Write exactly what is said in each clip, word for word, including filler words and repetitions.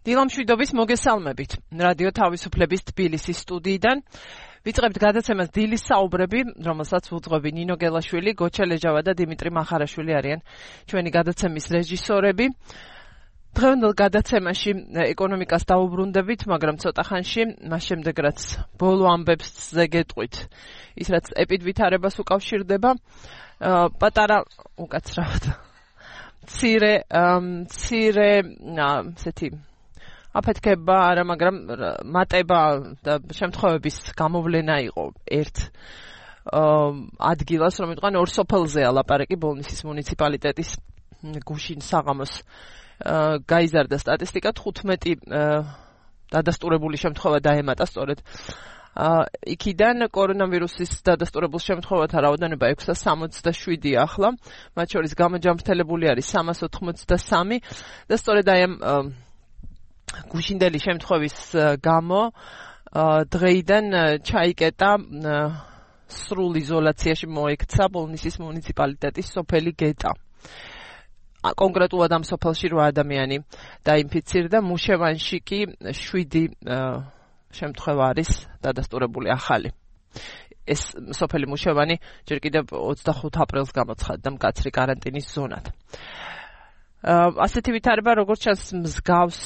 დილამშვიდობის მოგესალმებით. რადიო თავისუფლების თბილისის სტუდიიდან ვიწყებთ გადაცემას დილის საუბრები, რომელსაც უძღვები ნინო გელაშვილი, გოჩა ლეჯავა და დიმიტრი მახარაშვილი არიან ჩვენი გადაცემის რეჟისორები. დღევანდელ გადაცემაში ეკონომიკას დაუბრუნდებით, მაგრამ ცოტა ხანში, მას შემდეგ რაც ბოლო ამბებს ზეგეტყვით, ის რაც ეპიდვითარებას უკავშირდება, პატარა უკაცრავად მცირე მცირე ესეთი აფეთქება არა, მაგრამ მატება და შემთხვევების გამოვლენა იყო ერთ ადგილას, რომ იყვნენ ორ სოფელზეა ლაპარაკი, ბოლნისის მუნიციპალიტეტის გუშინ საღამოს გაიზარდა სტატისტიკა, თხუთმეტი დადასტურებული შემთხვევა დაემატა სწორედ იქიდან კორონავირუსის დადასტურებულ შემთხვევათა რაოდენობა ექვსას სამოცდაშვიდია ახლა, მათ შორის გამოჯამრთელებული არის სამას ოთხმოცდასამი და სწორედ აი ამ გუშინდელი შემთხვევის გამო დღეიდან ჩაიკეტა სრულ იზოლაციაში მოექცა ბოლნისის მუნიციპალიტეტის სოფელი გეტა. კონკრეტულად ამ სოფელში რვა ადამიანი დაინფიცირდა, მუშევანში კი შვიდი შემთხვევა არის დადასტურებული ახალი. ეს სოფელი მუშევანი ჯერ კიდევ ოცდახუთ აპრილს გამოცხადდა მკაცრი კარანტინის ზონად. ასეთი ვითარება როგორც ჩანს მსგავს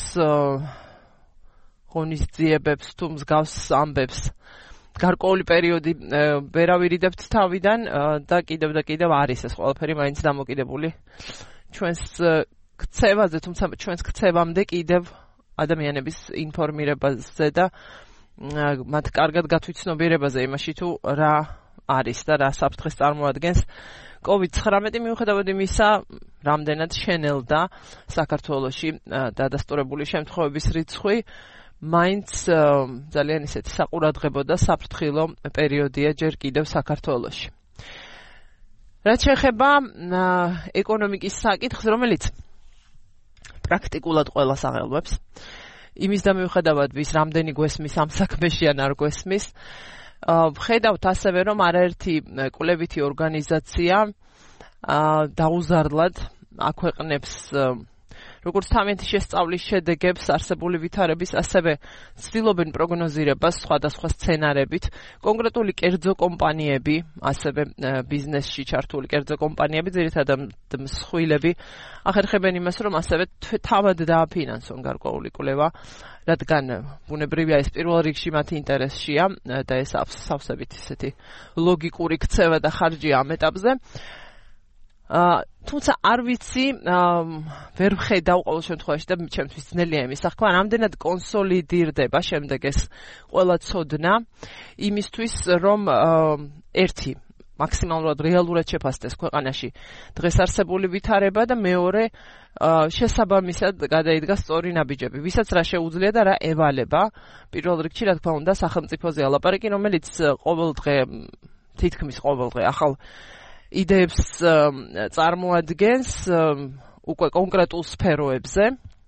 ღონისძიებებს თუ მსგავს ამბებს გარკვეული პერიოდი ვერავირიდებთ თავიდან და კიდევ და კიდევ არის ეს ყველაფერი მაინც დამოკიდებული ჩვენს ქცევაზე, თუმცა ჩვენს ქცევამდე კიდევ ადამიანების ინფორმირებაზე და მათ კარგად გათვითცნობიერებაზე იმაში თუ რა არის და რა საფრთხეს წარმოადგენს კოვიდ ცხრამეტი მიუხედავად იმისა, რამდენად შენელდა საქართველოში დადასტურებული შემთხვევების რიცხვი, მაინც ძალიან ისეთი საყურადღებო და საფრთხილო პერიოდია ჯერ კიდევ საქართველოში. რაც შეეხება ეკონომიკის საკითხს, რომელიც პრაქტიკულად ყველას აღელვებს, იმის და მიუხედავად ვის რამდენი გვესმის ამ საქმეში ან არ გვესმის, ვხედავთ ასევე, რომ არაერთი კვლევითი ორგანიზაცია დაუზარლად აქვეყნებს როგორც თავიანთი შესწავლის შედეგებს არსებული ვითარების, ასევე ცდილობენ პროგნოზირებას სხვადასხვა სცენარებით. კონკრეტული კერძო კომპანიები, ასევე ბიზნესში ჩართული კერძო კომპანიები, ძირითადად მსხვილები, ახერხებენ იმას, რომ ასევე თავად დააფინანსონ გარკვეული კვლევა, რადგან ბუნებრივია ეს პირველ რიგში მათი ინტერესშია და ეს სავსებით ისეთი ლოგიკური ქცევა და ხარჯია ამ ეტაპზე. თუმცა არ ვიცი, ვერ ვხედავ ყოველ შემთხვევაში და ჩემთვის ძნელია იმის აღქმა, რამდენად კონსოლიდირდება შემდეგ ეს ყველა ცოდნა იმისთვის, რომ ერთი მაქსიმალურად რეალურად შეფასდეს ქვეყანაში დღეს არსებული ვითარება და მეორე შესაბამისად გადაიდგა სწორი ნაბიჯები, ვისაც რა შეუძლია და რა ევალება. პირველ რიგში, რა თქმა უნდა, სახელმწიფოზე ლაპარაკი, რომელიც ყოველდღე, თითქმის ყოველდღე ახალ იდეებს წარმოადგენს უკვე კონკრეტულ სფეროებზე.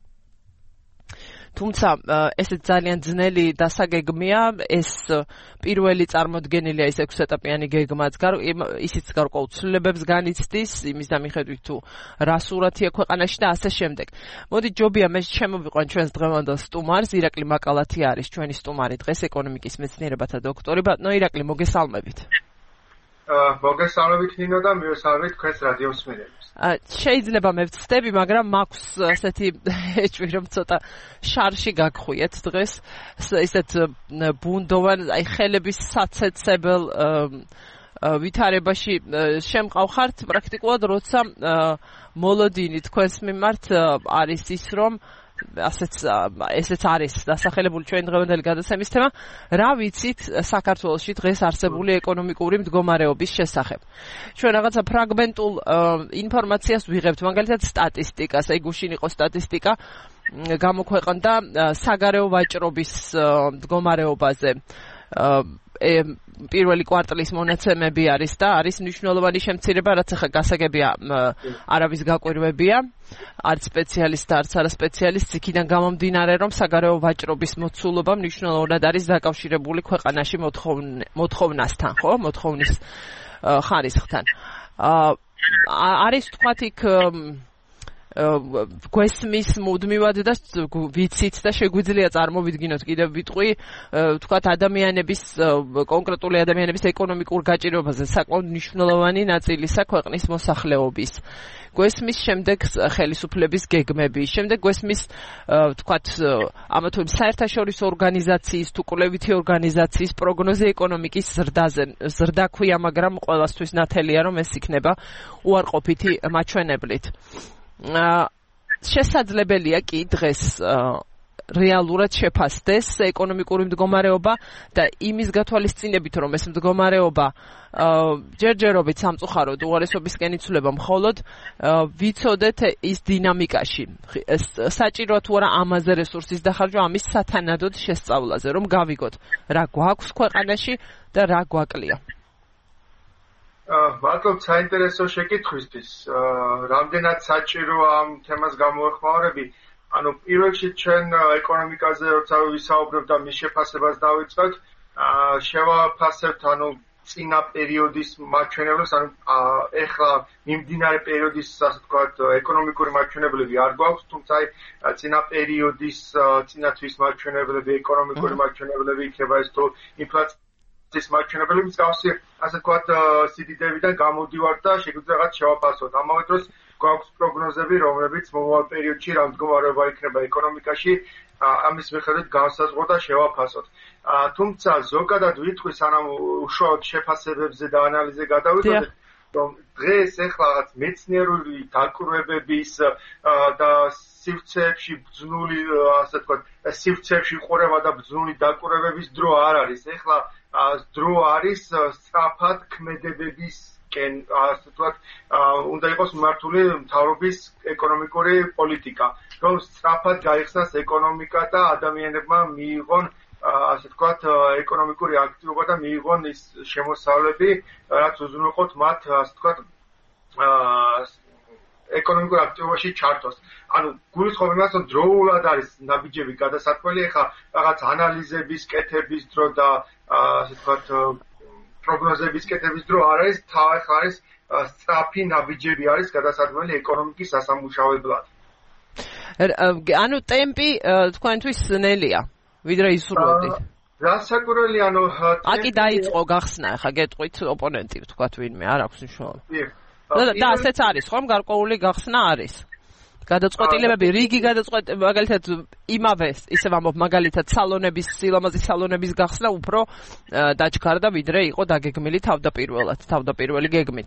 თუმცა ესეც ძალიან ძნელი დასაგეგმია, ეს პირველი წარმოდგენილია ის ექვსეტაპიანი გეგმაც, ისიც გარკვეულ ცვლილებებს განიცდის, იმის და მიხედვით თუ რა სურათია ქვეყანაში და ასე შემდეგ. მოდი ჯობია მე შემოვიყვან ჩვენს დღევანდელ სტუმარს, ირაკლი მაკალათი არის ჩვენი სტუმარი დღეს, ეკონომიკის მეცნიერებათა დოქტორი. ბატონო ირაკლი, მოგესალმებით. მოგესალმებით ნინო და მივესალმებით თქვენს რადიო მსმენელებს. შეიძლება მე ვცდები, მაგრამ მაქვს ასეთი ეჭვი, რომ ცოტა შარში გაგხვიეთ დღეს, ისეთ ბუნდოვან, აი ხელების საცეცებელ ვითარებაში შემყავხართ პრაქტიკულად, როცა მოლოდინი თქვენს მიმართ არის ის, რომ ასეც ესეც არის დასახელებული ჩვენ დღევანდელი გადაცემის თემა, რა ვიცით საქართველოში დღეს არსებული ეკონომიკური მდგომარეობის შესახებ. ჩვენ რაღაცა ფრაგმენტულ ინფორმაციას ვიღებთ, მაგალითად სტატისტიკას, აი გუშინ იყო სტატისტიკა გამოქვეყნდა საგარეო ვაჭრობის მდგომარეობაზე. პირველი კვარტლის მონაცემები არის და არის მნიშვნელოვანი შემცირება, რაც ახლა გასაგებია არავის გაკვირვებია, არც სპეციალისტ და არც არა სპეციალისტ, იქიდან გამომდინარე, რომ საგარეო ვაჭრობის მოცულობა მნიშვნელოვნად არის დაკავშირებული ქვეყანაში მოთხოვნასთან, ხო? მოთხოვნის ხარისხთან. არის თქვათ იქ გვესმის მუდმივად და ვიცით და შეგვიძლია წარმოვიდგინოთ კიდევ ვიტყვი თქვათ ადამიანების კონკრეტული ადამიანების ეკონომიკურ გაჭირვებაზე საკმაოდ მნიშვნელოვანი ნაწილისა ქვეყნის მოსახლეობის გვესმის შემდეგ ხელისუფლების გეგმები შემდეგ გვესმის თქვათ ამა თუ იმ საერთაშორისო ორგანიზაციის თუ კვლევითი ორგანიზაციის პროგნოზი ეკონომიკის ზრდაზე ზრდა ქვია მაგრამ ყველასთვის ნათელია რომ ეს იქნება უარყოფითი მაჩვენებლით შესაძლებელია კი დღეს რეალურად შეფასდეს ეკონომიკური მდგომარეობა და იმის გათვალისწინებით რომ ეს მდგომარეობა ჯერჯერობით სამწუხაროდ უარესობისკენ იცვლება მხოლოდ ვიცოდეთ ის დინამიკაში საჭიროა თუ არა ამაზე რესურსის დახარჯვა ამის სათანადოდ შესწავლაზე რომ გავიგოთ რა გვაქვს ქვეყანაში და რა გვაკლია მადლობ საინტერესო შეკითხვისთვის რამდენად საჭიროა ამ თემას გამოეხმაურები ანუ პირველ რიგში ჩვენ ეკონომიკაზე როცა ვისაუბრებთ და მის შეფასებას დავიწყოთ შევაფასებთ ანუ წინა პერიოდის მაჩვენებლებს ანუ ეხლა მიმდინარე პერიოდის ასე ვთქვათ ეკონომიკური მაჩვენებლები არ გვაქვს თუმცა წინა პერიოდის წინა თვის მაჩვენებლები ეკონომიკური მაჩვენებლები იქნება ეს თუ ინფლაცია ეს მაჩვენებლები მსგავსი ასე ვთქვათ სიდიდეებიდან გამოდივართ და შეგვიძლია რაღაც შევაფასოთ ამავე დროს გვაქვს პროგნოზები რომლებიც მომავალ პერიოდში რა მდგომარეობა იქნება ეკონომიკაში ამის მიხედვით განსაზღვროთ და შევაფასოთ თუმცა ზოგადად ვიტყვი სანამ უშუალოდ შეფასებებზე და ანალიზზე გადავიდოდეთ რომ დღეს ეხლა რაღაც მეცნიერული დაკვირვებების და სივრცეებში ბრძნული ასე ვთქვათ სივრცეებში ყურება და ბრძნული დაკვირვებების დრო არ არის ეხლა დრო არის სწრაფად ქმედებების კენ ასე ვთქვათ უნდა იყოს მართული მთავრობის ეკონომიკური პოლიტიკა რომ სწრაფად გაიხსნას ეკონომიკა და ადამიანებმა მიიღონ ასე ვთქვათ ეკონომიკური აქტივობა და მიიღონ ის შემოსავლები რაც უზრუნველყოთ მათ ასე ვთქვათ ეკონომიკურ აქტივობაში ჩართვას ანუ გულისხმობ იმას რომ დროულად არის ნაბიჯები გადასათვლელი ეხლა რაღაც ანალიზების კეთების დრო და ასე ვთქვათ პროგნოზების კეთების დრო არ არის თავი არის სწრაფი ნაბიჯები არის გადასათვლელი ეკონომიკის სასამუშავებლად ანუ ტემპი თქვენთვის ნელია ვიდრე ისურვებდით რასაკვირველი ანუ აკი დაიწყო გახსნა ახლა გეტყვით ოპონენტი ვთქვათ ვინმე არ აქვს მნიშვნელობა და ასეც არის ხომ გარკვეული გახსნა არის გადაწყვეტილებები რიგი გადაწყვეტ მაგალითად იმავე ისე ვამბობ მაგალითად სალონების სილამაზის სალონების გახსნა უფრო დაჩქარდა ვიდრე იყო დაგეგმილი თავდაპირველად თავდაპირველი გეგმით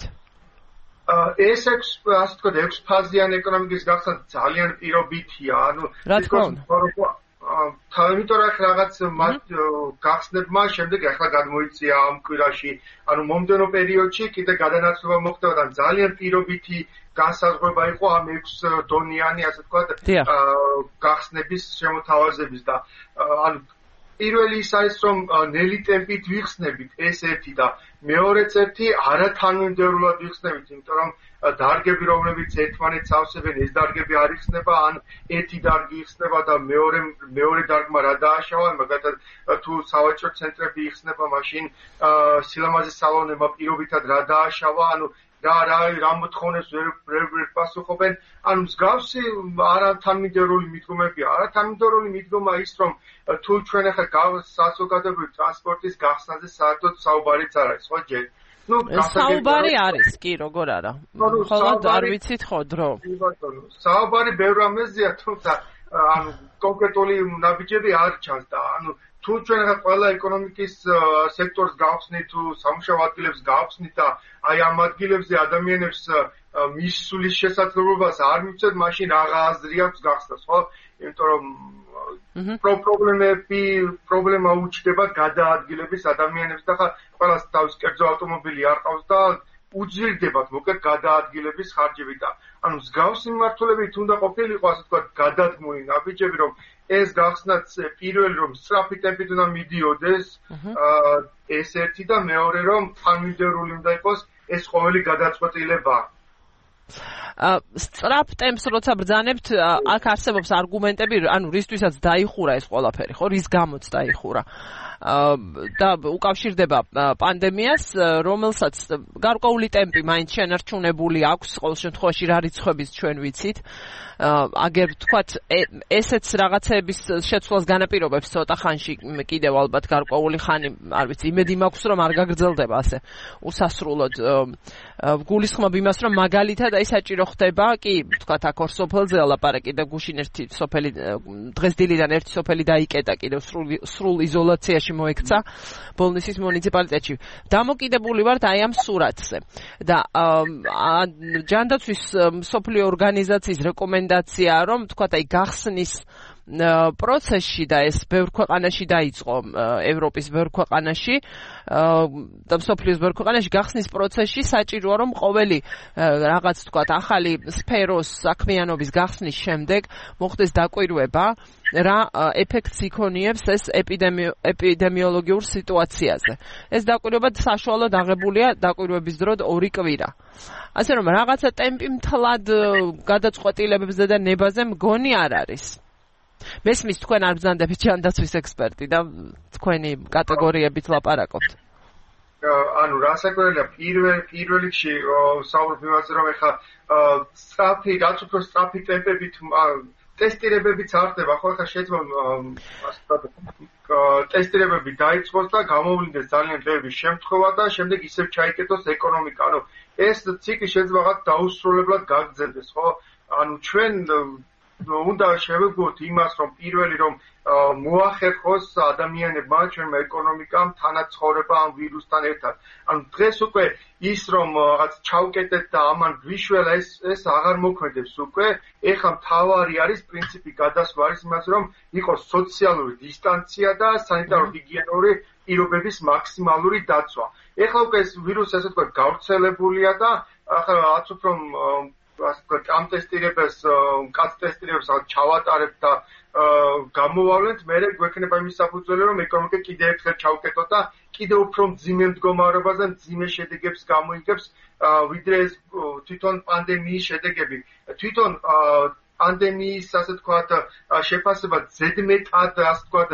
ეს ექვს ასე ვთქვათ ექვს ფაზიანი ეკონომიკის გახსნა ძალიან პირობითია ანუ რა თქმა უნდა იმიტომ რომ რაღაც გახსნებმა შემდეგ ახლა გადმოიწია ამ კვირაში ანუ მომდევნო პერიოდში კიდე გადანაცვლება მოხდება და ძალიან პირობითი განსაზღვრება იყო ამ ექვს დონიანი ასე ვთქვათ გახსნების შემოთავაზების და ანუ პირველი ის არის რომ ნელი ტემპით ვიხსნებით ეს ერთი და მეორეც ერთი არათანმიმდევრულად ვიხსნებით იმიტომ რომ დარგები რომლებიც ერთმანეთს ავსებენ ეს დარგები არ იხსნება ან ერთი დარგი იხსნება და მეორე მეორე დარგმა რა დააშავა მაგალითად თუ სავაჭრო ცენტრები იხსნება მაშინ სილამაზის სალონებმა პირობითად რა დააშავა ანუ რა რა რა მოთხოვნებს ვერ ვერ პასუხობენ ანუ მსგავსი არათანმიმდევრული მიდგომებია არათანმიმდევრული მიდგომა ის რომ თუ ჩვენ ახლა საზოგადოებრივი ტრანსპორტის გახსნაზე საერთოდ საუბარიც არ არის ხო ჯერ ну საუბარი არის კი როგორ არა მხოლოდ არ ვიცით ხო დრო საუბარი ბევრ რამეზეა თუმცა ანუ კონკრეტული ნაბიჯები არ ჩანს და ანუ თუ ჩვენ ახლა ყველა ეკონომიკის სექტორს გავხსნით თუ სამუშაო ადგილებს გავხსნით და აი ამ ადგილებზე ადამიანებს მისვლის შესაძლებლობას არ მივცეთ მაშინ რაღა აზრი აქვს გახსნას ხო იმიტომ რომ პრობლემები პრობლემა უჩნდება გადაადგილების ადამიანებს და ხა ყველას თავის კერძო ავტომობილი არ ყავს და უძირდებათ მოკლედ გადაადგილების ხარჯები და ანუ მსგავსი მიმართულებით უნდა ყოფილიყო ასე ვთქვათ გადადგმული ნაბიჯები რომ ეს გახსნაც პირველი რომ სწრაფი ტემპით უნდა მიდიოდეს ეს ერთი და მეორე რომ თანმიმდევრული უნდა იყოს ეს ყოველი გადაწყვეტილება სწრაფ ტემპს როცა ბრძანებთ აქ არსებობს არგუმენტები ანუ რისთვისაც დაიხურა ეს ყველაფერი ხო რის გამოც დაიხურა და უკავშირდება პანდემიას, რომელსაც გარკვეული ტემპი მაინც შენარჩუნებული აქვს, ყოველ შემთხვევაში რა რიცხვების ჩვენ ვიცით. აგერ თქვათ ესეც რაღაცების შეცვლას განაპირობებს ცოტა ხანში კიდევ ალბათ გარკვეული ხანი, არ ვიცი, იმედი მაქვს რომ არ გაგრძელდება ასე უსასრულოდ. გულისხმობ იმას რომ მაგალითად აი საჭირო ხდება კი თქვათ აქ ორ სოფელზე ლაპარაკი და გუშინ ერთი სოფელი დღეს დილიდან ერთი სოფელი დაიკეტა კიდევ სრულ იზოლაციაში მოექცა ბოლნისის მუნიციპალიტეტში. დამოკიდებული ვართ აი ამ სურათზე და ჯანდაცვის მსოფლიო ორგანიზაციის რეკომენდაციაა რომ თქვათ აი გახსნის პროცესში და ეს ბევრ ქვეყანაში დაიწყო ევროპის ბევრ ქვეყანაში და მსოფლიოს ბევრ ქვეყანაში გახსნის პროცესში საჭიროა რომ ყოველი რაღაც თქვათ ახალი სფეროს საქმიანობის გახსნის შემდეგ მოხდეს დაკვირვება რა ეფექტს იქონიებს ეს ეპიდემიოლოგიურ სიტუაციაზე. ეს დაკვირვება საშუალოდ აღებულია დაკვირვების დრო ორი კვირა. ასე რომ რაღაცა ტემპი მთლად გადაწყვეტილებებზე და ნებაზე მგონი არ არის. მესმის თქვენ არ ბრძანდებით ჯანდაცვის ექსპერტი და თქვენი კატეგორიებით ლაპარაკობთ. ანუ რასაკვირველია პირველ პირველ რიგში საუბრობ იმაზე რომ ეხლა სწრაფი რაც უფრო სწრაფი ტემპებით ტესტირებებიც არ ხდება, ხო ახლა შეიძლება ტესტირებები დაიწყოს და გამოვლინდეს ძალიან ბევრი შემთხვევა და შემდეგ ისევ ჩაიკეტოს ეკონომიკა. ანუ ეს ციკლი შეიძლება რაღაც დაუსრულებლად გაგრძელდეს, ხო? ანუ ჩვენ უნდა შევეგუოთ იმას, რომ პირველი რომ მოახერხოს ადამიანებმა ჩვენმა ეკონომიკამ თანაცხოვრება ამ ვირუსთან ერთად. ანუ დღეს უკვე ის რომ რაღაც ჩავკეტეთ და ამან გვიშველა ეს ეს აღარ მოქმედებს უკვე. ეხლა მთავარი არის პრინციპი გადასვლა არის იმაზე რომ იყოს სოციალური დისტანცია და სანიტარო-ჰიგიენური პირობების მაქსიმალური დაცვა. ეხლა უკვე ეს ვირუსი ასე ვთქვათ გავრცელებულია და ახლა რაც უფრო ასე ვთქვათ ამ ტესტირებას, კაც ტესტირებას ჩავატარებთ და გამოვავლენთ, მერე გვექნება იმის საფუძველი, რომ ეკონომიკა კიდევ ერთხელ ჩავკეტოთ და კიდევ უფრო მძიმე მდგომარეობაზე მძიმე შედეგებს გამოიგებს, ვიდრე ეს თვითონ პანდემიის შედეგები. თვითონ პანდემიის ასე ვთქვათ შეფასება ზედმეტად ასე ვთქვათ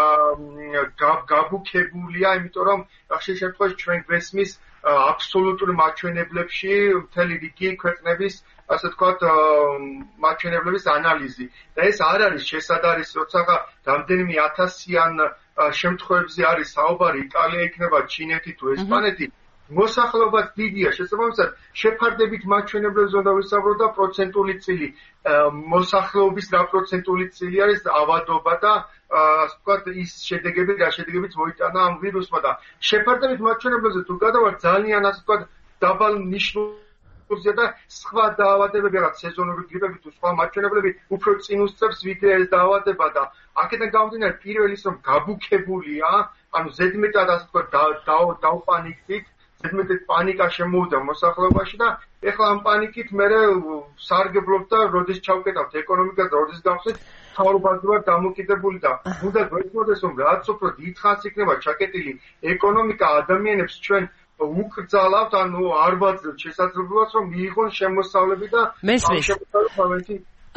გაბუქებულია, იმიტომ რომ ხშირ შემთხვევაში ჩვენ გვესმის აბსოლუტურ მაჩვენებლებში მთელი რიგი ქვეყნების ასე ვთქვათ მაჩვენებლების ანალიზი. და ეს არ არის შესაძარის, როცა რამდენიმე ათასიან შემთხვევებზე არის საუბარი, იტალია იქნება, ჩინეთი თუ ესპანეთი. მოსახლეობაც დიდია, შესაბამისად შეფარდებით მაჩვენებლებზე უნდა ვისაუბროთ და პროცენტული წილი. მოსახლეობის რა პროცენტული წილი არის ავადობა და ასე ვთქვათ ის შედეგები, რა შედეგებიც მოიტანა ამ ვირუსმა და შეფარდებით მაჩვენებლებზე თუ გადავართ ძალიან ასე ვთქვათ დაბალ ნიშნულზე და სხვა დაავადებები, რაღაც სეზონური გრიპები თუ სხვა მაჩვენებლები უფრო წინ უსწრებს ვიდრე ეს დაავადება და აქედან გამომდინარე პირველი ის რომ გაბუქებულია, ანუ ზედმეტად ასე ვთქვათ დავპანიკდით, ზედმეტად პანიკა შემოვიდა მოსახლეობაში და ეხლა ამ პანიკით მე სარგებლობ და როდის ჩავკეტავთ ეკონომიკას და როდის გავხსნით მთავრობაზე ვარ დამოკიდებული და უნდა გვეცოდეს რომ რაც უფრო დიდხანს იქნება ჩაკეტილი ეკონომიკა ადამიანებს ჩვენ უკრძალავთ, ანუ არ ვაძლევთ შესაძლებლობას რომ მიიღონ შემოსავლები და ამ შემოსავლებში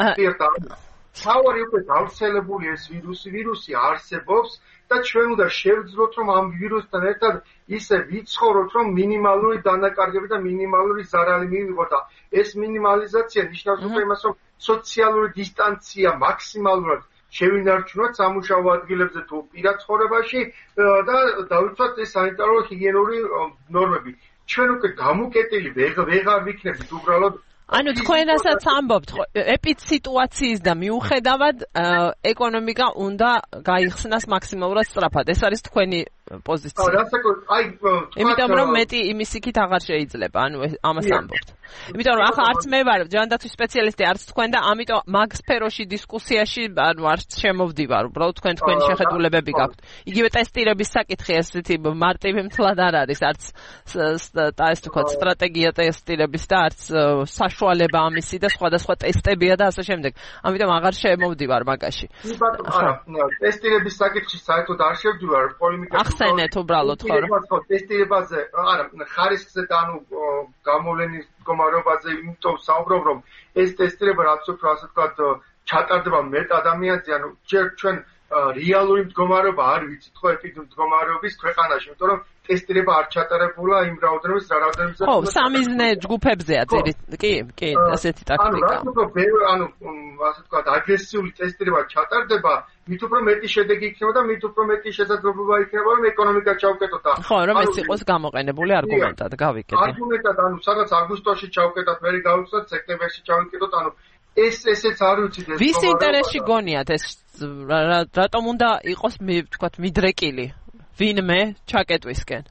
თავარი უკვე გავრცელებული ეს ვირუსი, ვირუსი არსებობს და ჩვენ უნდა შევძლოთ რომ ამ ვირუსთან ერთად ისე ვიცხოვროთ რომ მინიმალური დანაკარგები და მინიმალური ზარალი მივიღოთ და ეს მინიმალიზაცია ნიშნავს უკვე იმას რომ სოციალური დისტანცია მაქსიმალურად შევინარჩუნოთ სამუშაო ადგილებზე თუ პირად ცხოვრებაში და დავიცვათ ეს სანიტარო-ჰიგიენური ნორმები. ჩვენ უკვე გამუკეტილი ვეღარ ვიქნებით უბრალოდ ანუ თქვენ რასაც ამბობთ, ეპიდსიტუაციის და მიუხედავად ეკონომიკა უნდა გაიხსნას მაქსიმალურად სწრაფად. ეს არის თქვენი პოზიცია. აი, იმიტომ რომ მეტი იმის იქით აღარ შეიძლება, ანუ ამას ამბობთ. იმიტომ რომ ახლა არც მე ვარ ჯანდაცვის სპეციალისტი, არც თქვენ და ამიტომ მაგ სფეროში დისკუსიაში ანუ არც შემოვდივარ, უბრალოდ თქვენ თქვენი შეხედულებები გაქვთ. იგივე ტესტირების საკითხი ესეთი მარტივი მთლად არ არის, არც და ეს თქვა სტრატეგია ტესტირების და არც საშუალება ამისი და სხვადასხვა ტესტებია და ასე შემდეგ. ამიტომ აღარ შემოვდივარ მაგაში. არა, ტესტირების საკითხში საერთოდ არ შევდივარ, პოლემიკაში ახსენეთ უბრალოდ ხო რომ ტესტირებაზე, არა, ხარისხზე და ანუ გამოვლენის მდგომარეობაზე იმიტომ საუბრობ, რომ ეს ტესტირება რაც უფრო ასე ვთქვათ ჩატარდება მეტ ადამიანზე, ანუ ჯერ ჩვენ რეალური მდგომარეობა არ ვიცით ხო ეპიდემიოლოგიის ქვეყანაში, იმიტომ რომ ტესტირება არ ჩატარებულა იმ რაოდენობის რა რაოდენობის ხო, სამიზნე ჯგუფებზეა ძირი, კი, კი, ასეთი ტაქტიკა. ანუ რა თქმა უნდა, ანუ ასე ვთქვათ, აგრესიული ტესტირება ჩატარდება, მით უფრო მეტი შედეგი იქნება და მით უფრო მეტი შესაძლებლობა იქნება, რომ ეკონომიკა ჩავკეტოთ. ხო, რომ ეს იყოს გამოყენებული არგუმენტად, გავიკეთე. არგუმენტად, ანუ სადაც აგვისტოში ჩავკეტოთ, მე გავუწოთ სექტემბერში ჩავკეტოთ, ანუ ეს ესეც არ ვიცით ეს ვის ინტერესში გონიათ ეს რატომ უნდა იყოს ვთქვათ მიდრეკილი ვინმე ჩაკეტვისკენ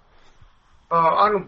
ანუ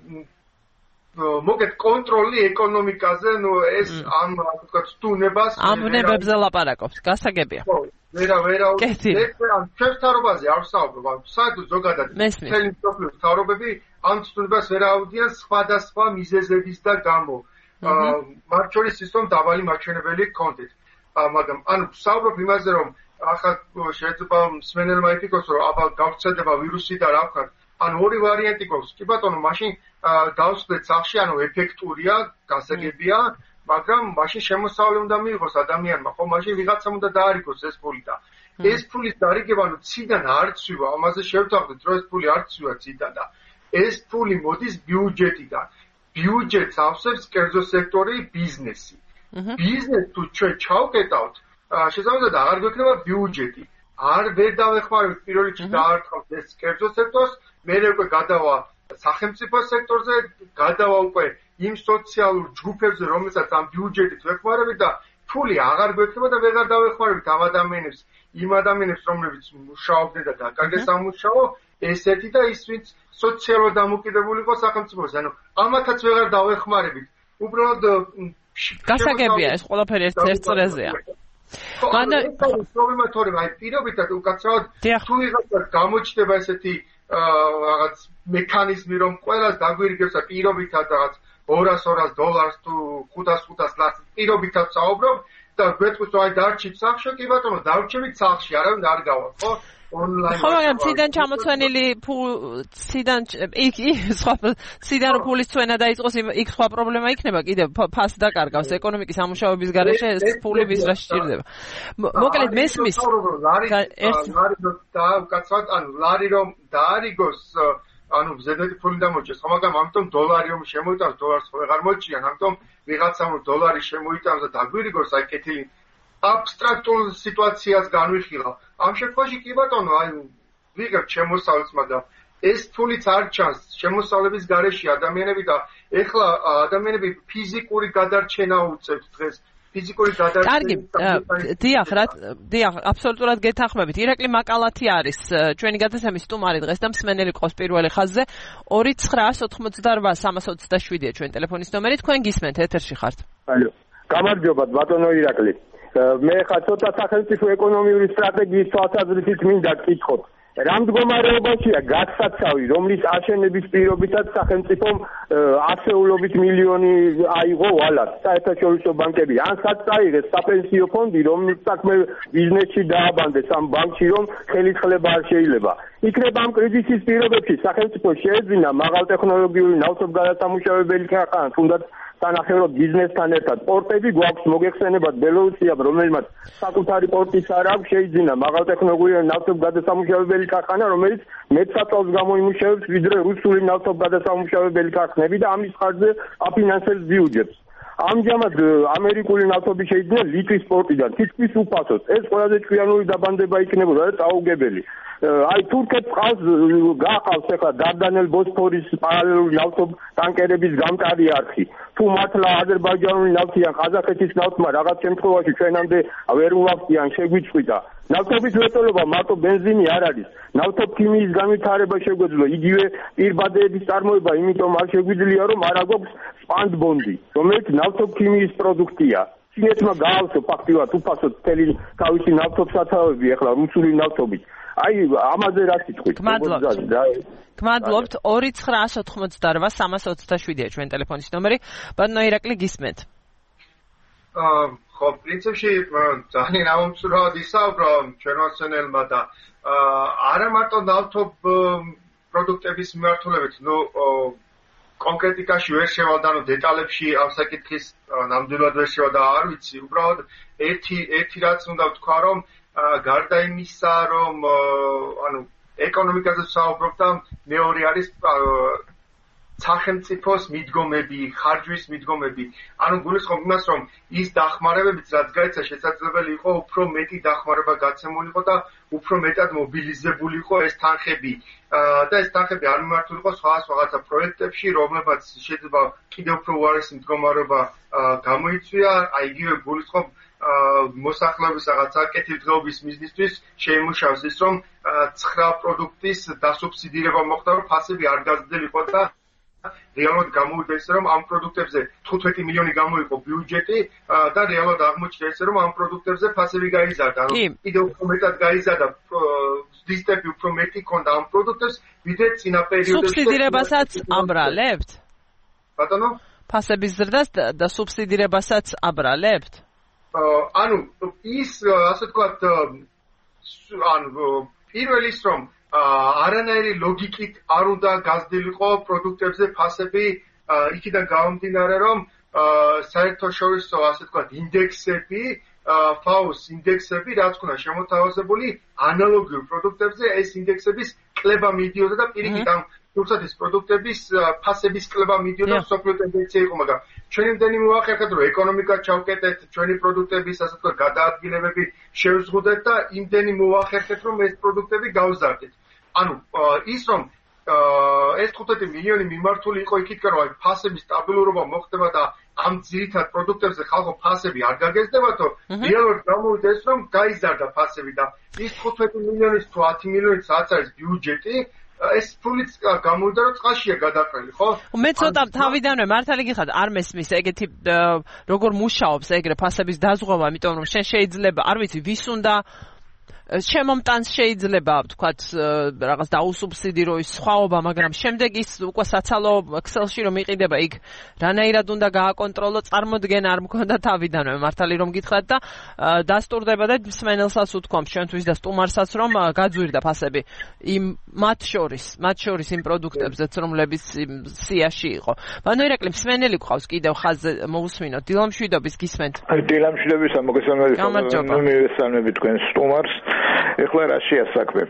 მოგეთ კონტროლი ეკონომიკაზე ნუ ეს ამ ვთქვათ სტუნებას ამ ნებებზე ლაპარაკობთ გასაგებია ხო ვერა ვერა ეს ამ ჩვენთარობაზე არ ვსაუბრობ ან საერთოდ ზოგადად მთელი მსოფლიოს მთავრობები ამ სტუნებას ვერ აუდიან სხვადასხვა მიზეზების და გამო მათ შორის ის რომ დაბალი მაჩვენებელი გქონდეთ მაგრამ ანუ ვსაუბრობ იმაზე რომ ახლა შეიძლება მსმენელმა ითქვას რომ აბა გავრცელდება ვირუსი და რა ვქოთ ანუ ორი ვარიანტი გვაქვს კი ბატონო მაშინ დავსვდეთ სახში ანუ ეფექტურია გასაგებია მაგრამ მაშინ შემოსავლე უნდა მიიღოს ადამიანმა ხო მაშინ ვიღაცამ უნდა დაარიგოს ეს ფული და ეს ფულის დარიგება ანუ ციდან არ ცვივა ამაზე შევთანხმდით რომ ეს ფული არ ცვივა ციდან და ეს ფული მოდის ბიუჯეტიდან ბიუჯეტს ავსებს კერძო სექტორი ბიზნესი ბიზნესს თუ ჩვენ ჩავკეტავთ შესაძლოა აღარ გვექნება ბიუჯეტი არ ვერ დავეხმარებთ პირველ რიგში დაარტყავთ ეს კერძო სექტორს მერე უკვე გადავა სახელმწიფო სექტორზე გადავა უკვე იმ სოციალურ ჯგუფებზე რომელსაც ამ ბიუჯეტით ვეხმარებით და ფული აღარ გვექნება და ვეღარ დავეხმარებით ამ ადამიანებს იმ ადამიანებს რომლებიც მუშაობდნენ და დაკარგეს სამუშაო ესეთი და ის ვინც სოციალურად დამოკიდებული იყო სახელმწიფოზე ანუ ამათაც ვეღარ დავეხმარებით უბრალოდ გასაგებია ეს ყველაფერი ერთ წრეზეა ანუ პრობლემა თორემ აი პირობითად უკაცრავად თუ ვიღაცა გამოჩნდება ესეთი რაღაც მექანიზმი რომ ყველას დაგვირიგებს და პირობითად რაღაც ორას ორას დოლარს თუ ხუთას ხუთას ლარს პირობითად საუბრობ და გვეტყვის რომ აი დარჩით სახში კი ბატონო დარჩებით სახში არავინ არ გავა ხო ონლაინ ხო მაგრამ ციდან ჩამოცვენილი ციდან იქ სხვა ციდან რო ფულის ცვენა დაიწყოს იქ სხვა პრობლემა იქნება კიდე ფას დაკარგავს ეკონომიკის სამუშაოების გარეშე ეს ფული ვის რა სჭირდება მოკლედ მესმის ლარი და უკაცრავად ანუ ლარი რომ დაარიგოს ანუ ზედმეტი ფული დამოჭეს ხო მაგრამ ამიტომ დოლარი რომ შემოიტანოს დოლარს ხო აღარ მოჭიან ამიტომ ვიღაცამ რომ დოლარი შემოიტანოს და დაგვირიგოს აი კეთილი აბსტრაქტულ სიტუაციას განვიხილავ. ამ შემთხვევაში კი ბატონო, აი ვიღებ შემოსავლებს, მაგრამ ეს ფულიც არ ჩანს შემოსავლების გარეშე ადამიანები და ეხლა ადამიანები ფიზიკური გადარჩენა უწევთ დღეს. ფიზიკური გადარჩენა. კარგი, დიახ, რა, დიახ, აბსოლუტურად გეთანხმებით. ირაკლი მაკალათი არის ჩვენი გადაცემის სტუმარი დღეს და მსმენელი ყავს პირველი ხაზზე ორი ცხრა ოთხმოცდაორვა სამას ოცდაშვიდია ჩვენ ტელეფონის ნომერი. თქვენ გისმენთ ეთერში ხართ. ალო. გამარჯობა ბატონო ირაკლი. მე ხა ცოტა სახელმწიფო ეკონომიური სტრატეგიის თვალსაზრისით მინდა გკითხოთ. რა მდგომარეობაშია გასაცავი, რომლის აშენების პირობითაც სახელმწიფომ ასეულობით მილიონი აიღო ვალად საერთაშორისო ბანკები. ან სად წაიღეს საფენსიო ფონდი, რომელიც საქმე ბიზნესში დააბანდეს ამ ბანკში, რომ ხელისხლება არ შეიძლება. იქნება ამ კრიზისის პირობებში სახელმწიფო შეეძინა მაღალტექნოლოგიური ნავთობგადასამუშავებელი ქარხანა, თუნდაც თანახევრად ბიზნესთან ერთად პორტები გვაქვს მოგეხსენებათ ბელორუსიამ რომელმაც საკუთარი პორტიც არ აქვს შეიძინა მაღალტექნოლოგიური ნავთობგადასამუშავებელი ქარხანა რომელიც მეტსაწვავს გამოიმუშავებს ვიდრე რუსული ნავთობგადასამუშავებელი ქარხნები და ამის ხარჯზე აფინანსებს ბიუჯეტს ამჟამად ამერიკული ნავთობი შეიძინა ლიტვის პორტიდან თითქმის უფასოდ ეს ყველაზე ჭკვიანური დაბანდება იქნებოდა და წაუგებელი აი თურქეთს ყავს გაყავს ახლა დარდანელ ბოსფორის პარალელური ნავთობ ტანკერების გამტარი არხი თუ მართლა აზერბაიჯანული ნავთი ან ყაზახეთის ნავთმა რაღაც შემთხვევაში ჩვენამდე ვერ ულავდიან შეგვიწყვიტა ნავთობის მრეწველობა მარტო ბენზინი არ არის ნავთობქიმიის განვითარება შეგვეძლო იგივე პირბადეების წარმოება იმიტომ არ შეგვიძლია რომ არ აგვაქვს სპანდბონდი რომელიც ნავთობქიმიის პროდუქტია ჩინეთმა გაავსო ფაქტიურად უფასოდ მთელი თავისი ნავთობსაცავები ახლა რუსული ნავთობით აი ამაზე რა სიტყვით გმადლობთ ორი ცხრა ოთხმოცდაორვა სამას ოცდაშვიდია ჩვენ ტელეფონის ნომერი ბატონო ირაკლი გისმენთ აა ხო პრინციპში ძალიან ამომსურავად ისაუბრა ჩვენმა მსმენელმა და არა მარტო ნავთობ პროდუქტების მიმართულებით ნუ კონკრეტიკაში ვერ შევალ და ნუ დეტალებში ამ საკითხის ნამდვილად ვერ შევალ და არ ვიცი უბრალოდ ერთი ერთი რაც უნდა ვთქვა რომ გარდა იმისა, რომ ანუ ეკონომიკაზე ვსაუბრობ და მეორე არის სახელმწიფოს მიდგომები, ხარჯვის მიდგომები. ანუ გულისხმობ იმას, რომ ის დახმარებებიც, რაც გაიცა, შესაძლებელი იყო უფრო მეტი დახმარება გაცემულიყო და უფრო მეტად მობილიზებული იყო ეს თანხები. და ეს თანხები არ მიმართულიყო სხვა სხვათა პროექტებში, რომლებაც შეიძლება კიდევ უფრო უარესი მდგომარეობა გამოიწვია, აი იგივე გულისხმობ მოსახლეობის რაღაცა კეთილდღეობის მიზნისთვის შეიმუშავს ის, რომ ცხრა პროდუქტის დასუბსიდირება მოხდა, რომ ფასები არ გაზრდილიყო და რეალურად გამოვიდა ისე, რომ ამ პროდუქტებზე თხუთმეტი მილიონი გამოიყო ბიუჯეტი და რეალურად აღმოჩნდა ისე, რომ ამ პროდუქტებზე ფასები გაიზარდა. ანუ კიდევ უფრო მეტად გაიზარდა, ზრდისტები უფრო მეტი ქონდა ამ პროდუქტებს, ვიდრე წინა პერიოდებში. სუბსიდირებასაც აბრალებთ? ბატონო? ფასების ზრდას და სუბსიდირებასაც აბრალებთ? ანუ ის ასე ვთქვათ, ანუ პირველ ის რომ არანაირი ლოგიკით არ უნდა გაზრდილიყო პროდუქტებზე ფასები, იქიდან გამომდინარე, რომ საერთაშორისო ასე ვთქვათ ინდექსები, ფაოს ინდექსები, რაც ქონა შემოთავაზებული ანალოგიურ პროდუქტებზე, ეს ინდექსების კლება მიდიოდა და პირიქით ამ თურქეთის პროდუქტების ფასების კლება მიდიოდა სოფლიო ტენდენცია იყო, მაგრამ ჩვენი მდენი მოახერხეთ, რომ ეკონომიკა ჩავკეტეთ, ჩვენი პროდუქტების ასე ვთქვათ გადაადგილებები შევზღუდეთ და იმდენი მოახერხეთ, რომ ეს პროდუქტები გავზარდეთ. ანუ ის რომ ეს თხუთმეტი მილიონი მიმართული იყო იქითკენ, რომ აი ფასების სტაბილურობა მოხდება და ამ ძირითად პროდუქტებზე ხალხო ფასები არ გაგეზდებათო, რეალურად გამოვიდა ეს, რომ გაიზარდა ფასები და ის თხუთმეტი მილიონის თუ ათი მილიონის რაც არის ბიუჯეტი, ეს ფულიც გამოვიდა, რომ წყალშია გადაყრილი, ხო? მე ცოტა თავიდანვე მართალი გიხართ, არ მესმის ეგეთი როგორ მუშაობს ეგრე ფასების დაზღვევა, იმიტომ რომ შენ შეიძლება, არ ვიცი, ვის უნდა შემომტანს შეიძლება ვთქვათ რაღაც დაუსუბსიდირო ის სხვაობა, მაგრამ შემდეგ ის უკვე საცალო Excel-ში რომ იყიდება იქ რანაირად უნდა გააკონტროლო, წარმოდგენა არ მქონდა თავიდანვე, მართალი რომ გითხრათ და დასტურდება და მსმენელსაც უთქვამს ჩვენთვის და სტუმარსაც, რომ გაძვირდა ფასები იმ მათ შორის, მათ შორის იმ პროდუქტებზეც, რომლებიც სიაში იყო. ბანო ირაკლი, მსმენელი გყავს კიდევ ხაზზე მოусმინოთ. დილამშვიდობის გისმენთ. დილამშვიდობისა, მოგესალმებით. მივესალმებით თქვენ სტუმარს. ეხლა რა შეასაქმე.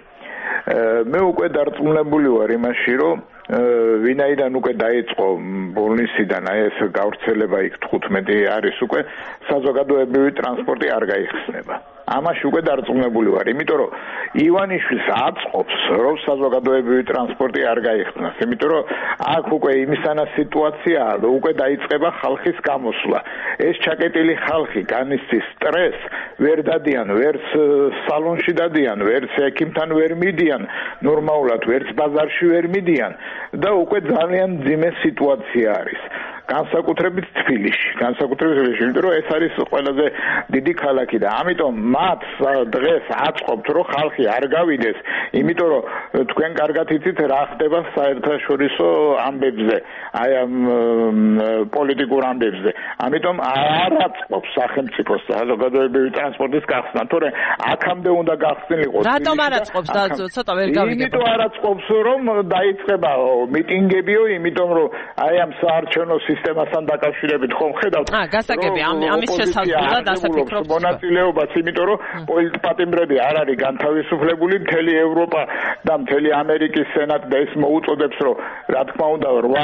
მე უკვე დარწმუნებული ვარ იმაში, რომ ვინაიდან უკვე დაიწყო ბოლნისიდან აი ეს გავრცელება იქ თხუთმეტი არის უკვე საზოგადოებრივი ტრანსპორტი არ გაიხსნება. ამაში უკვე დარწმუნებული ვარ, იმიტომ რომ ივანიშვილს აწყობს, რომ საზოგადოებრივი ტრანსპორტი არ გაიხსნას, იმიტომ რომ აქ უკვე იმისანა სიტუაციაა, რომ უკვე დაიწყება ხალხის გამოსვლა. ეს ჩაკეტილი ხალხი განიცდის სტრესს, ვერ დადიან, ვერც სალონში დადიან, ვერც ექიმთან ვერ მიდიან, ნორმალურად ვერც ბაზარში ვერ მიდიან და უკვე ძალიან მძიმე სიტუაცია არის. განსაკუთრებით თბილისში, განსაკუთრებით თბილისში, იმიტომ რომ ეს არის ყველაზე დიდი ქალაქი და ამიტომ მათ დღეს აწყობთ, რომ ხალხი არ გავიდეს, იმიტომ რომ თქვენ კარგად იცით რა ხდება საერთაშორისო ამბებზე, აი ამ პოლიტიკურ ამბებზე. ამიტომ არ აწყობს სახელმწიფოს საზოგადოებრივი ტრანსპორტის გახსნა, თორემ აქამდე უნდა გახსნილიყო. რატომ არ აწყობს და ცოტა ვერ გავიგებ. იმიტომ არ აწყობს, რომ დაიწყება მიტინგებიო, იმიტომ რომ აი ამ საარჩევნო სისტემასთან დაკავშირებით ხომ ხედავთ? აა, გასაგები, ამის შესაძლებლად ასაფიქრობთ. მონაწილეობას, იმიტომ რომ პოლიტპატიმრები არ არის განთავისუფლებული, მთელი ევროპა და მთელი ამერიკის სენატი და ეს მოუწოდებს, რომ რა თქმა უნდა რვა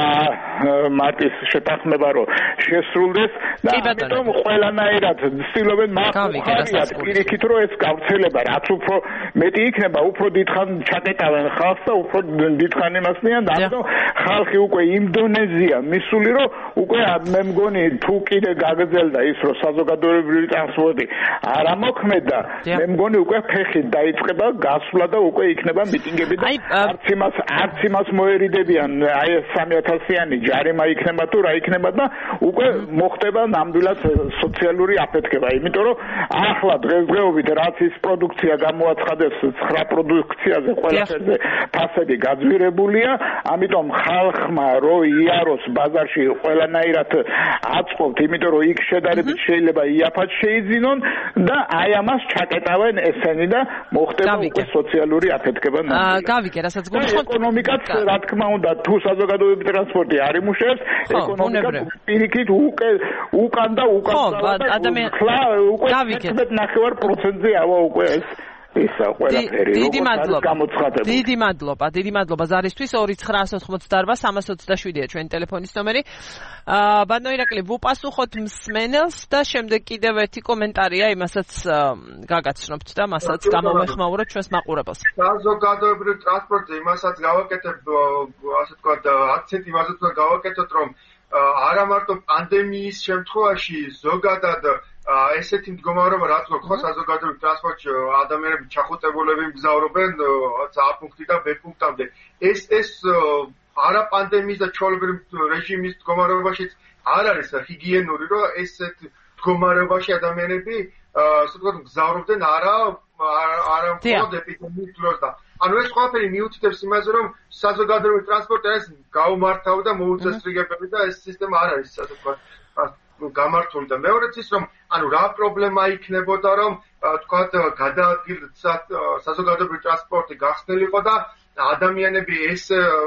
მარტის შეთანხმება რომ შესრულდეს და ამიტომ ყველანაირად ცდილობენ მაგხარიათ პირიქით, რომ ეს გავრცელება რაც უფრო მეტი იქნება, უფრო დიდხან ჩაკეტავენ ხალხს და უფრო დიდხან იმასნიან და ამიტომ ხალხი უკვე იმ დონეზეა მისული, რომ უკვე მე მგონი თუ კიდე გაგრძელდა ის, რომ საზოგადოებრივი ტრანსპორტი არ ამოქმედა, მე მგონი უკვე ფეხი დაიწყება გასვლა და უკვე იქნება მიტინგები და არც იმას არც იმას მოერიდებიან, აი ეს სამი ათასიანი ჯარიმა იქნება თუ რა იქნება და უკვე მოხდება ნამდვილად სოციალური აფეთქება, იმიტომ რომ ახლა დღესდღეობით რაც ის პროდუქცია გამოაცხადებს ცხრა პროდუქციაზე ყველაფერზე ფასები გაძვირებულია, ამიტომ ხალხმა რო იაროს ბაზარში ყველანაირად აწყობთ, იმიტომ რომ იქ შედარებით შეიძლება იაფად შეიძინონ და აი ამას ჩაკეტავენ ესენი და მოხდება უკვე სოციალური აფეთქება. აა გავიგე, რასაც გულისხმობთ. ეკონომიკაც რა თქმა უნდა, თუ საზოგადოებრივი ტრანსპორტი არ იმუშავებს, ეკონომიკა პირიქით უკვე უკან და უკან ხლა უკვე ეთმეტ ნახევარ პროცენტზე ავა უკვე ეს ისა ყველაფერი როგორც გამოცხადება. დიდი მადლობა, დიდი მადლობა ზარისთვის. ორი ცხრა ოთხმოცდაარბა სამას ოცდაშვიდია ჩვენი ტელეფონის ნომერი. აა ბატონო ირაკლი, ვუპასუხოთ მსმენელს და შემდეგ კიდევ ერთი კომენტარია იმასაც გაგაცნობთ და მასაც გამოვეხმაუროთ ჩვენს მაყურებელს. საზოგადოებრივ ტრანსპორტზე იმასაც გავაკეთებ, ასე ვთქვათ, აქცენტი იმასაც გავაკეთოთ, რომ არა მარტო პანდემიის შემთხვევაში ზოგადად ესეთი მდგომარეობა რაც ხო საზოგადოებრივ ტრანსპორტში ადამიანები ჩახუტებულები მგზავრობენ A პუნქტიდან B პუნქტამდე. ეს ეს არა პანდემიის და ჩვეულებრივ რეჟიმის მდგომარეობაშიც არ არის ჰიგიენური, რომ ესეთ მდგომარეობაში ადამიანები ასე ვთქვათ მგზავრობდნენ არა არა მხოლოდ ეპიდემიის დროს და ანუ ეს ყველაფერი მიუთითებს იმაზე, რომ საზოგადოებრივი ტრანსპორტი არის გაუმართავი და მოუწესრიგებელი და ეს სისტემა არ არის ასე ვთქვათ გამართული და მეორეც ის რომ ანუ რა პრობლემა იქნებოდა რომ თქვათ გადაადგილ საზოგადოებრივი ტრანსპორტი გახსნილიყო და ადამიანები ეს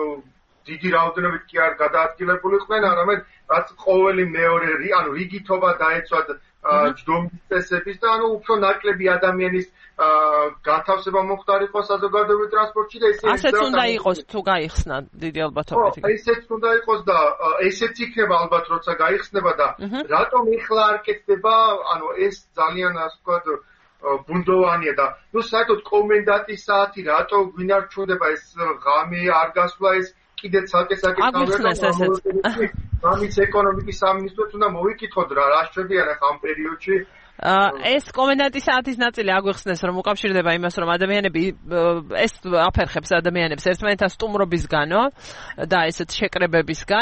დიდი რაოდენობით კი არ გადაადგილებულიყვნენ, არამედ რაც ყოველი მეორე ანუ რიგითობა დაეცვათ ჯდომის წესების და ანუ უფრო ნაკლები ადამიანის გათავსება მოხდარიყო საზოგადოებრივ ტრანსპორტში და ესე ასეც უნდა იყოს თუ გაიხსნა დიდი ალბათობით. ესეც უნდა იყოს და ესეც იქნება ალბათ როცა გაიხსნება და რატომ ეხლა არ კეთდება, ანუ ეს ძალიან ასე ვთქვათ ბუნდოვანია და ნუ საერთოდ კომენდანტის საათი რატო გვინარჩუნდება ეს ღამე არ გასვლა ეს კიდე ცალკე-ცალკე გამოვიხსნეს ამის ეკონომიკის სამინისტროც უნდა მოვიკითხოთ რა რა შეგვიძლია ახლა ამ პერიოდში ეს კომენდანტის საათის ნაწილი აგვიხსნეს რომ უკავშირდება იმას რომ ადამიანები ეს აფერხებს ადამიანებს ერთმანეთთან სტუმრობისგანო და ესეთ შეკრებებისგან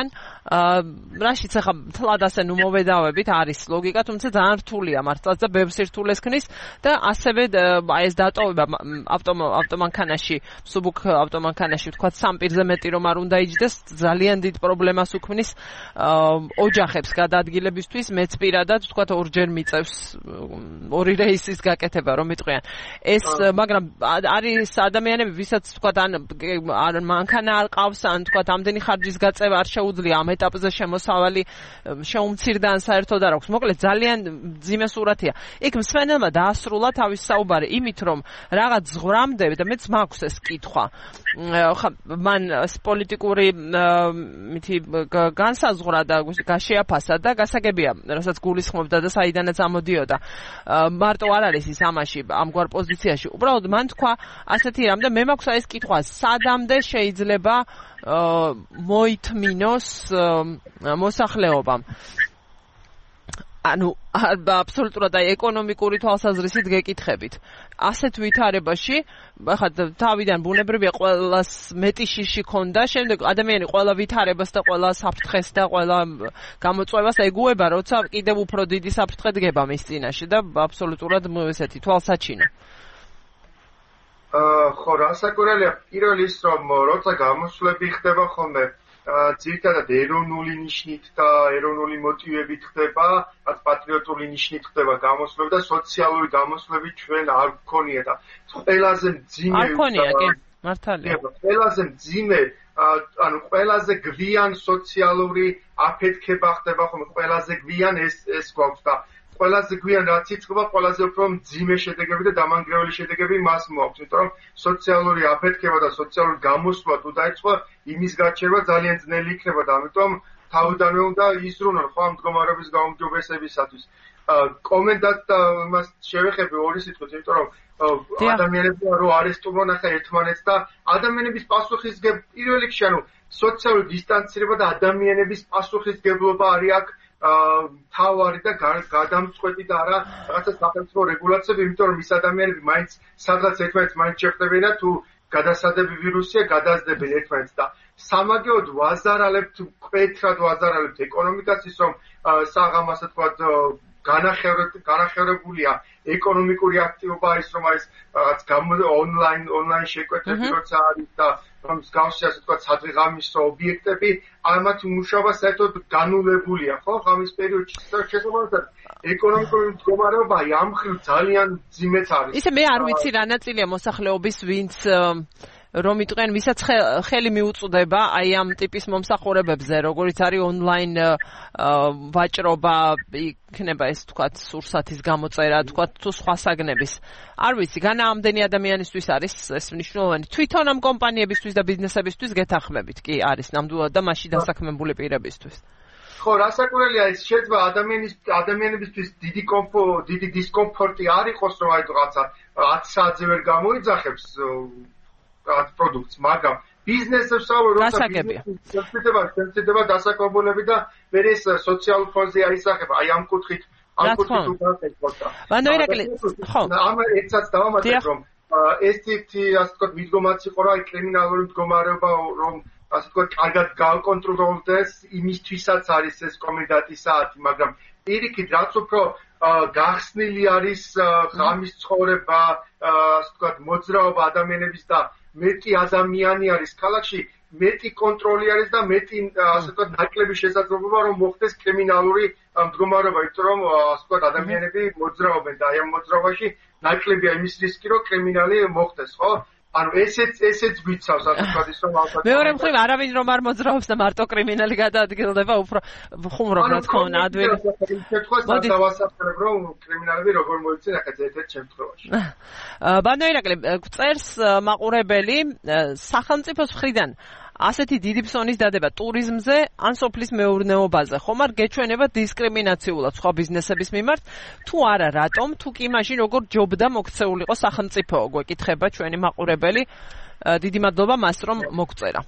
რაშიც ახლა თლად ასე ნუ მოვედავებით არის ლოგიკა, თუმცა ძალიან რთულია მართლაც და ბევრ სირთულეს ქმნის და ასევე აი ეს დატოვება ავტომანქანაში მსუბუქ ავტომანქანაში ვთქვათ სამ პირზე მეტი რომ არ უნდა იჯდეს ძალიან დიდ პრობლემას უქმნის ოჯახებს გადაადგილებისთვის მეც პირადად ვთქვათ ორჯერ მიწევს ორი რეისის გაკეთება რომ მიტყვიან ეს მაგრამ არის ადამიანები ვისაც ვთქვათ ან მანქანა არ ყავს ან ვთქვათ ამდენი ხარჯის გაწევა არ შეუძლია ამ ეტაპზე შემოსავალი შეუმცირდა ან საერთოდ არ აქვს მოკლედ ძალიან მძიმე სურათია იქ მსმენელმა დაასრულა თავის საუბარი იმით რომ რაღაც ზღვრამდე და მეც მაქვს ეს კითხვა ხა მან პოლიტიკური მითი განსაზღვრა და გაშეაფასა და გასაგებია რასაც გულისხმობდა და საიდანაც ამოდიოდა მარტო არ არის ის ამაში ამგვარ პოზიციაში უბრალოდ მან თქვა ასეთი რამ და მე მაქვს ეს კითხვა სადამდე შეიძლება მოითმინოს მოსახლეობამ ანუ აბსოლუტურად აი ეკონომიკური თვალსაზრისით გეკითხებით ასეთ ვითარებაში ახლა თავიდან ბუნებრივია ყველას მეტი შიში ქონდა შემდეგ ადამიანი ყველა ვითარებას და ყველა საფრთხეს და ყველა გამოწვევას ეგუება როცა კიდევ უფრო დიდი საფრთხე დგება მის წინაშე და აბსოლუტურად ესეთი თვალსაჩინო ხო რასაკვირველია პირველ ის რომ როცა გამოსვლები ხდება ხოლმე ძირითადად ეროვნული ნიშნით და ეროვნული მოტივებით ხდება, რაც პატრიოტული ნიშნით ხდება გამოსვლები და სოციალური გამოსვლები ჩვენ არ გქონია და ყველაზე მძიმე არ გქონია კი მართალია ყველაზე მძიმე ანუ ყველაზე გვიან სოციალური აფეთქება ხდება ხოლმე ყველაზე გვიან ეს ეს გვაქვს და ყველაზე გვიან რაც იწყება ყველაზე უფრო მძიმე შედეგები და დამანგრეველი შედეგები მას მოაქვს, იმიტომ რომ სოციალური აფეთქება და სოციალური გამოსვლა თუ დაიწყო, იმის გაჩერება ძალიან ძნელი იქნება და ამიტომ თავიდანვე უნდა იზრუნონ ხო ამ მდგომარეობის გაუმჯობესებისათვის. კომენტად და იმას შევეხები ორი სიტყვით, იმიტომ რომ ადამიანები რო არესტუმრონ ახლა ერთმანეთს და ადამიანების პასუხისგებ პირველ რიგში ანუ სოციალური დისტანცირება და ადამიანების პასუხისგებლობა არის აქ თავარი და გადამწყვეტი და არა რაღაცა სახელმწიფო რეგულაციები, იმიტომ რომ ის ადამიანები მაინც სადღაც ერთმანეთს მაინც შეხვდებიან და თუ გადასადები ვირუსია გადაძდებენ ერთმანეთს და სამაგეოდ ვაზარალებთ, მკვეთრად ვაზარალებთ ეკონომიკას ის რომ საღამოს თქვა განახევრებულია ეკონომიკური აქტივობა ის რომ არის რაღაც ონლაინ ონლაინ შეკვეთები როცა არის და მსგავსი ასე ვთქვათ სადღეღამისო ობიექტები ამათ მუშაობა საერთოდ განულებულია ხო ღამის პერიოდში შესაძლოა ეკონომიკური მდგომარეობა ამ ხრივ ძალიან ძიმეც არის ისე მე არ ვიცი რა ნაწილია მოსახლეობის ვინც რომ იტყვიან ვისაც ხელი მიუწვდება აი ამ ტიპის მომსახურებებზე როგორიც არის ონლაინ ვაჭრობა იქნება ეს თქვათ სურსათის გამოწერა თქვათ თუ სხვა საგნების არ ვიცი განა ამდენი ადამიანისთვის არის ეს მნიშვნელოვანი თვითონ ამ კომპანიებისთვის და ბიზნესებისთვის გეთანხმებით კი არის ნამდვილად და მასში დასაქმებული პირებისთვის ხო რასაკვირველია ეს შეიძლება ადამიანის ადამიანებისთვის დიდი კომფო დიდი დისკომფორტი არ იყოს რომ აი რაღაცა ათ საათზე ვერ გამოიძახებს პროდუქტს, მაგრამ ბიზნესებს როცა შეცდება, შეცდება დასაკმაყოფილებლები და მე ეს სოციალურ ფონზე აისახება, აი ამ კუთხით, ამ კუთხით უკეთესობა. ანუ ირაკლი, ხო. ამ ერთსაც დავამატებ რომ ეს თითი ასე ვთქვათ მიდგომაც იყო რა კრიმინალური მდგომარეობა რომ ასე ვთქვათ კარგად გავკონტროლდეს იმისთვისაც არის ეს კომენდანტის საათი, მაგრამ პირიქით რაც უფრო გახსნილი არის ღამის ცხოვრება, ასე ვთქვათ მოძრაობა ადამიანების და მეტი ადამიანი არის ქალაქში, მეტი კონტროლი არის და მეტი ასე ვთქვათ ნაკლები შესაძლებლობა რომ მოხდეს კრიმინალური მდგომარეობა, იმიტომ რომ ასე ვთქვათ ადამიანები მოძრაობენ და აი ამ მოძრაობაში ნაკლებია იმის რისკი რომ კრიმინალი მოხდეს, ხო? ანუ ესეც ესეც გვიცავს ასე ვთქვათ ის რომ ალბათ მეორე მხრივ არავინ რომ არ მოძრაობს და მარტო კრიმინალი გადაადგილდება უფრო ხუმრობ რა თქმა უნდა ადვილი მოდი დავასახელებ რომ კრიმინალები როგორ მოიცენ ახლა ერთ-ერთ შემთხვევაში ბანო ირაკლი წერს მაყურებელი სახელმწიფოს მხრიდან ასეთი დიდი ფსონის დადება ტურიზმზე ან სოფლის მეურნეობაზე ხომ არ გეჩვენება დისკრიმინაციულად სხვა ბიზნესების მიმართ თუ არა რატომ თუ კი მაშინ როგორ ჯობდა მოქცეულიყო სახელმწიფო გვეკითხება ჩვენი მაყურებელი დიდი მადლობა მას რომ მოგწერა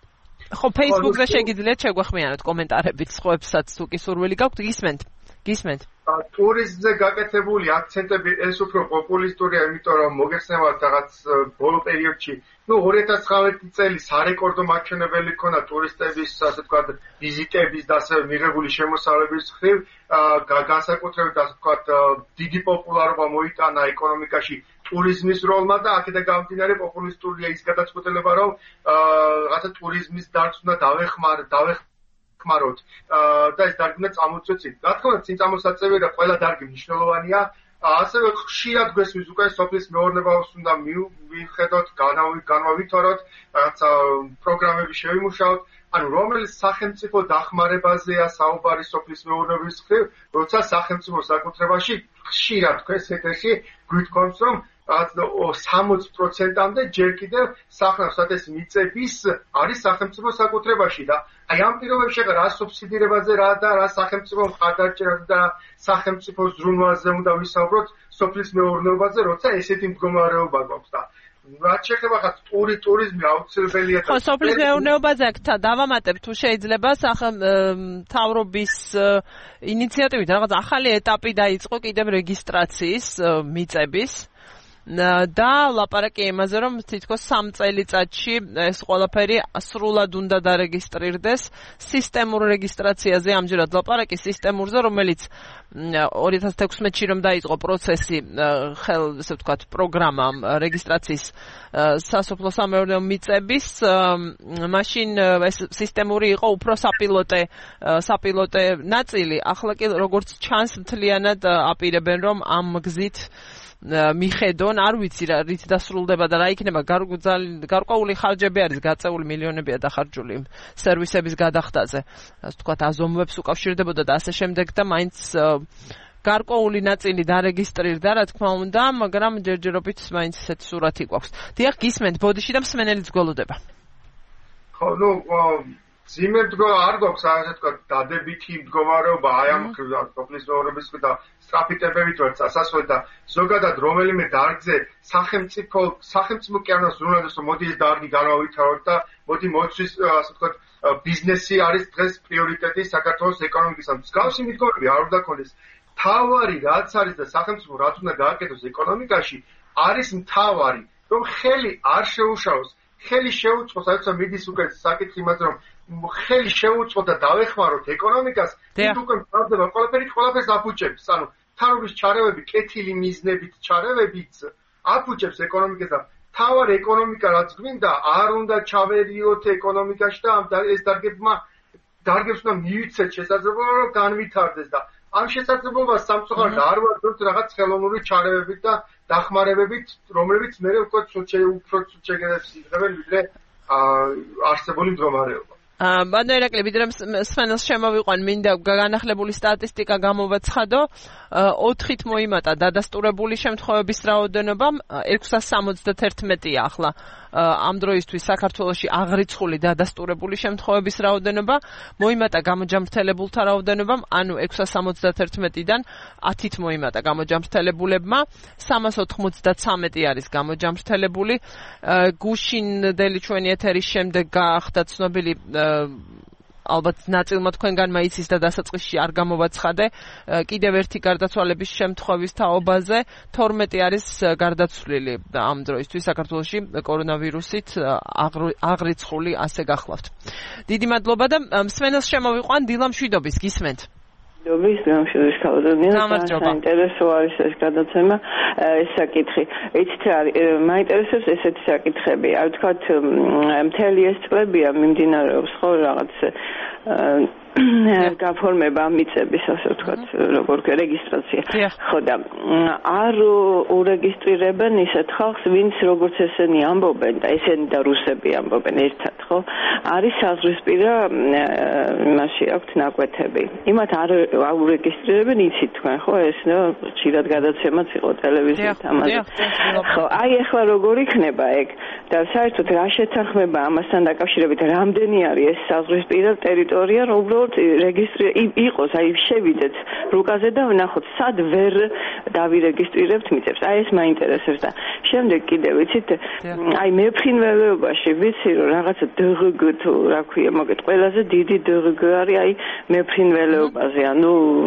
ხო Facebook-ზე შეგიძლიათ შეგვეხმიანოთ კომენტარებით სხვებსაც თუ კი სურვილი გაქვთ გისმენთ გისმენთ ტურიზმზე გაკეთებული აქცენტები ეს უფრო პოპულისტურია იმიტომ რომ მოგეხსენებათ რაღაც ბოლო პერიოდში ну ორი ათას ცხრამეტი წელი სარეკორდო მაჩვენებელი ქონა ტურისტების ასე ვთქვათ ვიზიტების და ასე მიღებული შემოსავლების მხრივ განსაკუთრებით ასე ვთქვათ დიდი პოპულარობა მოიტანა ეკონომიკაში ტურიზმის როლმა და აქედან გამომდინარე პოპულისტურია ის გადაწყვეტილება რომ რაღაცა ტურიზმის დარწმუნა დავეხმარ დავეხმაროთ და ეს დარგი უნდა წამოწვეთ. რა თქმა უნდა წინწამოსაწევი და ყველა დარგი მნიშვნელოვანია ასევე ხშირად გვესმის უკვე სოფლის მეურნეობას უნდა მივხედოთ, განვავითაროთ, რაღაცა პროგრამები შევიმუშაოთ, ანუ რომელიც სახელმწიფო დახმარებაზეა საუბარი სოფლის მეურნეობის მხრივ, როცა სახელმწიფო საკუთრებაში ხშირად თქვენს ეთერში გვითქვამს, რომ სამოცი პროცენტამდე ჯერ კიდევ სახელმწიფოს ეს მიწების არის სახელმწიფო საკუთრებაში და აი ამ პირობებში რა სუბსიდირებაზე რა და რა სახელმწიფო მხარდაჭერაზე და სახელმწიფო ზრუნვაზე უნდა ვისაუბროთ სოფლის მეურნეობაზე, როცა ესეთი მდგომარეობა გვაქვს და რაც შეეხება ხა ტური ტურიზმი აუცილებელია ხო სოფლის მეურნეობაზე აქ დავამატებ თუ შეიძლება მთავრობის ინიციატივით რაღაც ახალი ეტაპი დაიწყო კიდევ რეგისტრაციის მიწების და ლაპარაკი იმაზე რომ თითქოს სამ წელიწადში ეს ყველაფერი სრულად უნდა დარეგისტრირდეს სისტემურ რეგისტრაციაზე ამჯერად ლაპარაკი სისტემურზე რომელიც ორი ათას თექვსმეტში რომ დაიწყო პროცესი ხელ ესე ვთქვათ პროგრამა რეგისტრაციის სასოფლო სამეურნეო მიწების მაშინ ეს სისტემური იყო უფრო საპილოტე საპილოტე ნაწილი ახლა კი როგორც ჩანს მთლიანად აპირებენ რომ ამ გზით მიხედონ, არ ვიცი რა რით დასრულდება და რა იქნება გარკვეული ხარჯები არის გაწეული მილიონებია დახარჯული სერვისების გადახდაზე. ასე ვთქვათ, აზომვებს უკავშირდებოდა და ასე შემდეგ და მაინც გარკვეული ნაწილი დარეგისტრირდა, რა თქმა უნდა, მაგრამ ჯერჯერობით მაინც ესეთი სურათი გვაქვს. დიახ, გისმენთ ბოდიში და მსმენელიც გველოდება. ხო, ნუ ძიმებდგო არ გვაქვს ასე ვთქვათ დადებითი მდგომარეობა აი ამ სოფლის მეურნეობის და სწრაფი ტემპებით რო წასასვლელი და ზოგადად რომელიმე დარგზე სახელმწიფო სახელმწიფო კი არ უნდა ზრუნავდეს რომ მოდი ეს დარგი განავითაროთ და მოდი მოცვის ასე ვთქვათ ბიზნესი არის დღეს პრიორიტეტი საქართველოს ეკონომიკისა. მსგავსი მიდგომები არ უნდა ქონდეს. თავარი რაც არის და სახელმწიფო რაც უნდა გააკეთოს ეკონომიკაში არის მთავარი რომ ხელი არ შეუშავოს ხელი შეუწყოს აიცა მიდის უკვე საკითხი იმაზე რომ ხელი შეუწყოთ და დავეხმაროთ ეკონომიკას, ის უკვე მთავრდება ყველაფერი ყველაფერს აფუჭებს. ანუ თავის ჩარევები, კეთილი მიზნებით ჩარევებიც აფუჭებს ეკონომიკას და თავარ ეკონომიკა რაც გვინდა, არ უნდა ჩავერიოთ ეკონომიკაში და ამ ეს დარგებმა დარგებს უნდა მივიცეთ შესაძლებლობა რომ განვითარდეს და ამ შესაძლებლობას სამწუხაროდ არ ვარდოთ რაღაც ხელოვნური ჩარევებით და დახმარებებით, რომლებიც მე უკვე უფრო შეგეძლებს იღებენ ვიდრე არსებული მდგომარეობა. ბატონო ირაკლი, ვიდრე სვენელს შემოვიყვან, მინდა განახლებული სტატისტიკა გამოვაცხადო. ოთხით მოიმატა დადასტურებული შემთხვევების რაოდენობა, ექვსას სამოცდათერთმეტია ახლა ამ დროისთვის საქართველოში აღრიცხული დადასტურებული შემთხვევების რაოდენობა, მოიმატა გამოჯამრთელებულთა რაოდენობამ, ანუ ექვსას სამოცდათერთმეტიდან ათით მოიმატა გამოჯამრთელებულებმა, სამას ოთხმოცდათსამეტი არის გამოჯამრთელებული. გუშინდელი ჩვენი ეთერის შემდეგ გახდა ცნობილი ალბათ ნაწილმა თქვენგანმა იცის და დასაწყისში არ გამოვაცხადე კიდევ ერთი გარდაცვალების შემთხვევის თაობაზე თორმეტი არის გარდაცვლილი ამ დროისთვის საქართველოში კორონავირუსით აღრიცხული ასე გახლავთ. დიდი მადლობა და სვენელს შემოვიყვან დილა მშვიდობის გისმენთ. Dobris, გამშვიდობის ქალბატონო. საინტერესო არის ეს გადაცემა, ეს საკითხი. იცით რა, მაინტერესებს ესეთი საკითხები. აი ვთქვათ, მთელი ეს წლებია მიმდინარეობს ხო რაღაც გაფორმება მიწების, ასე ვთქვათ, როგორ რეგისტრაცია. ხო და არ ურეგისტრირებენ ისეთ ხალხს, ვინც როგორც ესენი ამბობენ და ესენი და რუსები ამბობენ ერთად, ხო? არის საზღვრისპირა იმაში აქვთ ნაკვეთები. იმათ არ აურეგისტრირებენ, იცით თქვენ, ხო? ეს ნო ხშირად გადაცემაც იყო ტელევიზიით ამაზე. ხო, აი ახლა როგორ იქნება ეგ და საერთოდ რა შეთანხმება ამასთან დაკავშირებით, რამდენი არის ეს საზღვრისპირა ტერიტორია, რომ რეგისტრი იყოს, აი შევიდეთ რუკაზე და ვნახოთ, სად ვერ დავირეგისტრირებთ მიწებს. აი ეს მაინტერესებს და შემდეგ კიდევ ვიცით, აი მეფრინველეობაში ვიცი რომ რაღაცა დღგ თუ რა ქვია, მოგეთ ყველაზე დიდი დღგ არის აი მეფრინველეობაზე, ანუ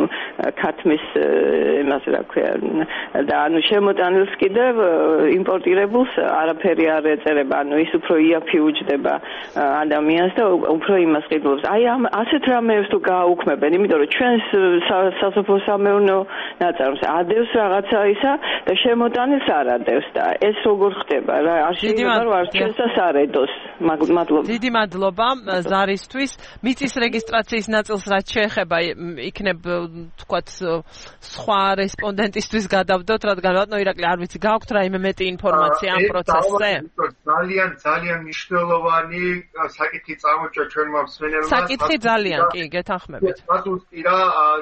ქათმის იმაზე რა ქვია და ანუ შემოტანილს კიდევ იმპორტირებულს არაფერი არ ეწერება, ანუ ის უფრო იაფი უჯდება ადამიანს და უფრო იმას ყიდულობს. აი ამ ასეთ რამეებს თუ გააუქმებენ, იმიტომ რომ ჩვენს სასოფლო სამეურნეო ნაწარმს ადევს რაღაცა ისა და შემოტანილს არ ადევს და ეს როგორ ხდება რა? არ შეიძლება რომ არ ჩვენსაც არ ედოს. მადლობა. დიდი მადლობა ზარისთვის. მიწის რეგისტრაციის ნაწილს რაც შეეხება იქნებ თქვათ სხვა რესპონდენტისთვის გადავდოთ, რადგან ბატონო ირაკლი არ ვიცი, გააქვთ რაიმე მეტი ინფორმაცია ამ პროცესზე? ძალიან ძალიან მნიშვნელოვანი საკითხი წამოჭრა ჩვენმა მსმენელმა. საკითხი ძალიან კი გეთანხმებით. პატუსტირა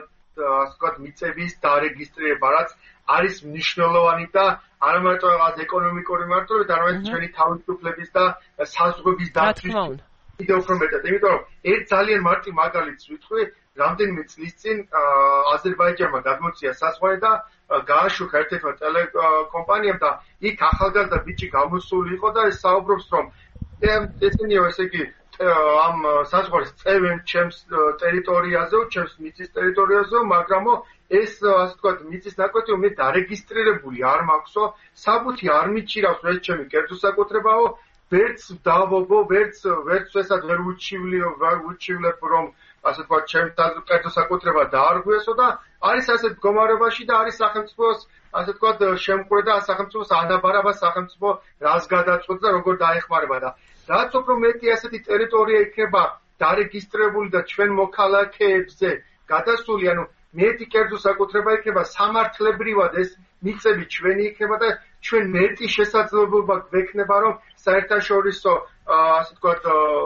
ასე ვთქვათ მიწების დარეგისტრირება, რაც არის მნიშვნელოვანი და არა მარტო რაღაც ეკონომიკური მარტივად, არამედ ჩვენი თავისუფლების და საზღვრების დაცვის კიდევ უფრო მეტად. იმიტომ რომ ერთ ძალიან მარტივ მაგალითს ვიტყვი, რამდენიმე წლის წინ აზერბაიჯანმა გადმოწია საზღვარი და გააშუქა ერთ-ერთმა ტელეკომპანიამ და იქ ახალგაზრდა ბიჭი გამოსული იყო და ეს საუბრობს რომ ესენიო ესე იგი ამ საზღვარს წევენ ჩემს ტერიტორიაზე, ჩემს მიწის ტერიტორიაზე, მაგრამ ეს ასე ვთქვათ მიწის ნაკვეთი მე დარეგისტრირებული არ მაქვსო, საბუთი არ მიჩირავს ეს ჩემი კერძო საკუთრებაო, ვერც დავობო, ვერც ვერც ესად ვერ უჩივლიო, ვერ უჩივლებ რომ ასე ვთქვათ ჩემს კერძო საკუთრება დაარღვიესო და არის ასეთ მდგომარეობაში და არის სახელმწიფოს ასე ვთქვათ შემყვრე და სახელმწიფოს ანაბარაბა სახელმწიფო რას გადაწყვეტს და როგორ დაეხმარება და რაც უფრო მეტი ასეთი ტერიტორია იქნება დარეგისტრირებული და ჩვენ მოქალაქეებზე გადასული, ანუ მეტი კერძო საკუთრება იქნება სამართლებრივად ეს მიწები ჩვენი იქნება და ჩვენ მეტი შესაძლებლობა გვექნება რომ საერთაშორისო ასე ვთქვათ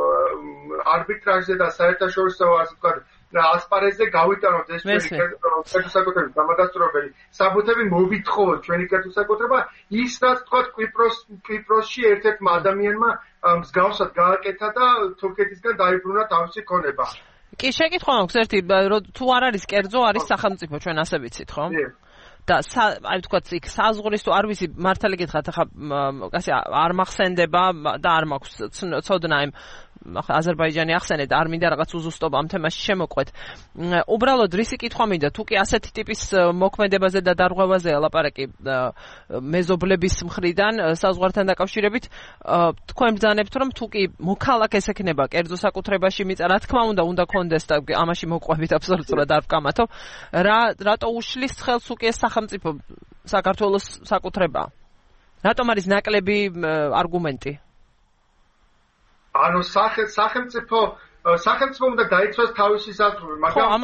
არბიტრაჟზე და საერთაშორისო ასე ვთქვათ ასპარეზზე გავიტანოთ ეს ჩვენი კერძო საკუთრების დამადასტურებელი საბუთები მოვითხოვოთ ჩვენი კერძო საკუთრება ის რაც ვთქვათ კვიპროს კვიპროსში ერთ-ერთმა ადამიანმა მსგავსად გააკეთა და თურქეთისგან დაიბრუნა თავისი ქონება. კი, შეკითხვა მაქვს ერთი, თუ არ არის კერძო, არის სახელმწიფო, ჩვენ ასე ვიცით, ხო? და აი ვთქვათ, იქ საზღვრის თუ არ ვიცი, მართალი გითხრათ, ახლა ასე არ მახსენდება და არ მაქვს ცოდნა იმ აზერბაიჯანი ახსენეთ, არ მინდა რაღაც უზუსტობა ამ თემაში შემოყვეთ. უბრალოდ რისი კითხვა მინდა, თუ კი ასეთი ტიპის მოქმედებაზე და დარღვევაზე ელაპარაკი მეზობლების მხრიდან საზღვართან დაკავშირებით, თქვენ ბრძანებთ, რომ თუ კი მოქალაქეს ექნება კერძო საკუთრებაში მიწა, რა თქმა უნდა, უნდა კონდეს და ამაში მოყვებით აბსოლუტურად არ ვკამათო, რა რატო უშლის ხელს უკი ეს სახელმწიფო საქართველოს საკუთრება? რატომ არის ნაკლები არგუმენტი? ანუ სახელმწიფო სახელმწიფო უნდა დაიცვას თავისი საზღვრები, მაგრამ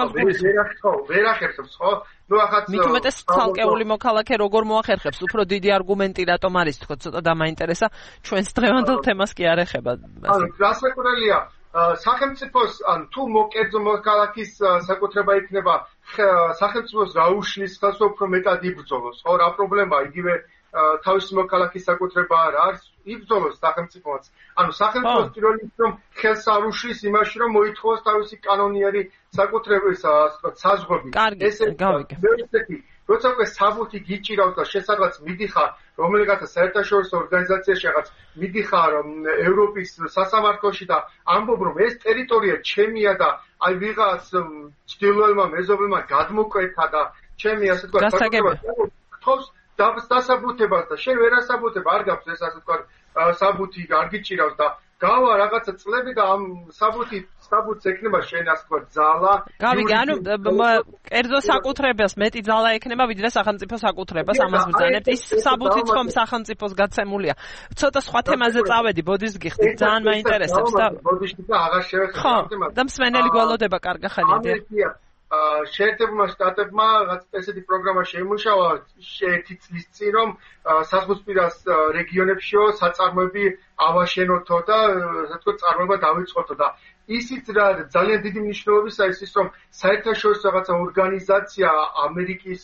ვერ ახერხებს, ხო? ნუ ახაც მით უმეტეს ცალკეული მოქალაქე როგორ მოახერხებს, უფრო დიდი არგუმენტი რატომ არის, თქო, ცოტა დამაინტერესა, ჩვენს დღევანდელ თემას კი არ ეხება. ანუ რასაკურელია, სახელმწიფოს ან თუ მოკერძო მოქალაქის საკუთრება იქნება სახელმწიფოს რა უშლის ხელს უფრო მეტად იბრძოლოს, ხო? რა პრობლემაა, იგივე თავისი მოქალაქის საკუთრება არ არის, იბრძოლოს სახელმწიფოც. ანუ სახელმწიფოს პირველ რიგში რომ ხელს არ უშლის იმაში, რომ მოითხოვოს თავისი კანონიერი საკუთრების საზღვრები. ესე გავიგე. როცა უკვე საბუთი გიჭირავს და შესაძლოა მიდიხარ რომელიღაცა საერთაშორისო ორგანიზაციაში რაღაც მიდიხარ ევროპის სასამართლოში და ამბობ რომ ეს ტერიტორია ჩემია და აი ვიღაც ჭდილოელმა მეზობელმა გადმოკვეთა და ჩემი ასე თქვა თავს დასაბუთებას და შენ ვერ ასაბუთებ არ გაქვს ეს ასე თქვა საბუთი არ გიჭირავს და გავა რაღაცა წლები და ამ საბუთი საბუთს ექნება შენ ასე თქვა ძალა გავიგე ანუ კერძო საკუთრებას მეტი ძალა ექნება ვიდრე სახელმწიფო საკუთრებას ამას ბრძანებთ ის საბუთიც ხომ სახელმწიფოს გაცემულია ცოტა სხვა თემაზე წავედი ბოდიშს გიხდით ძალიან მაინტერესებს და ბოდიშს და აღარ შევეხება და მსმენელი გველოდება კარგა ხალხი შეერთებულმა შტატებმა რაღაც ესეთი პროგრამა შეიმუშავა ერთი წლის წინ რომ საზღვისპირას რეგიონებშიო საწარმოები ავაშენოთო და ასე ვთქვათ წარმოება დავიწყოთო და ისიც რა ძალიან დიდი მნიშვნელობისაა ის რომ საერთაშორისო რაღაცა ორგანიზაცია ამერიკის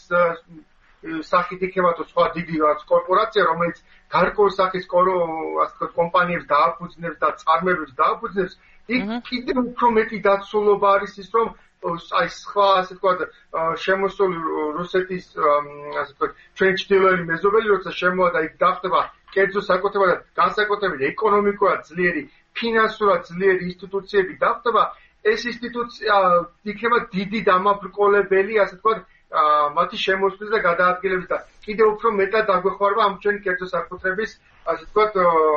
სახით იქნებათო სხვა დიდი რაღაც კორპორაცია რომელიც გარკვეულ სახის ასე ვთქვათ კომპანიებს დააფუძნებს და წარმოებებს დააფუძნებს იქ კიდევ უფრო მეტი დაცულობა არის ის რომ აი სხვა ასე ვთქვათ შემოსული რუსეთის ასე ვთქვათ ჩვენ ჭდილოელი მეზობელი როცა შემოვა და იქ გახდება კერძო საკუთრება და განსაკუთრებით ეკონომიკურად ძლიერი ფინანსურად ძლიერი ინსტიტუციები გახდება ეს ინსტიტუცია იქნება დიდი დამაბრკოლებელი ასე ვთქვათ მათი შემოსვლის და გადაადგილების და კიდევ უფრო მეტად დაგვეხმარება ამ ჩვენი კერძო საკუთრების ასე ვთქვათ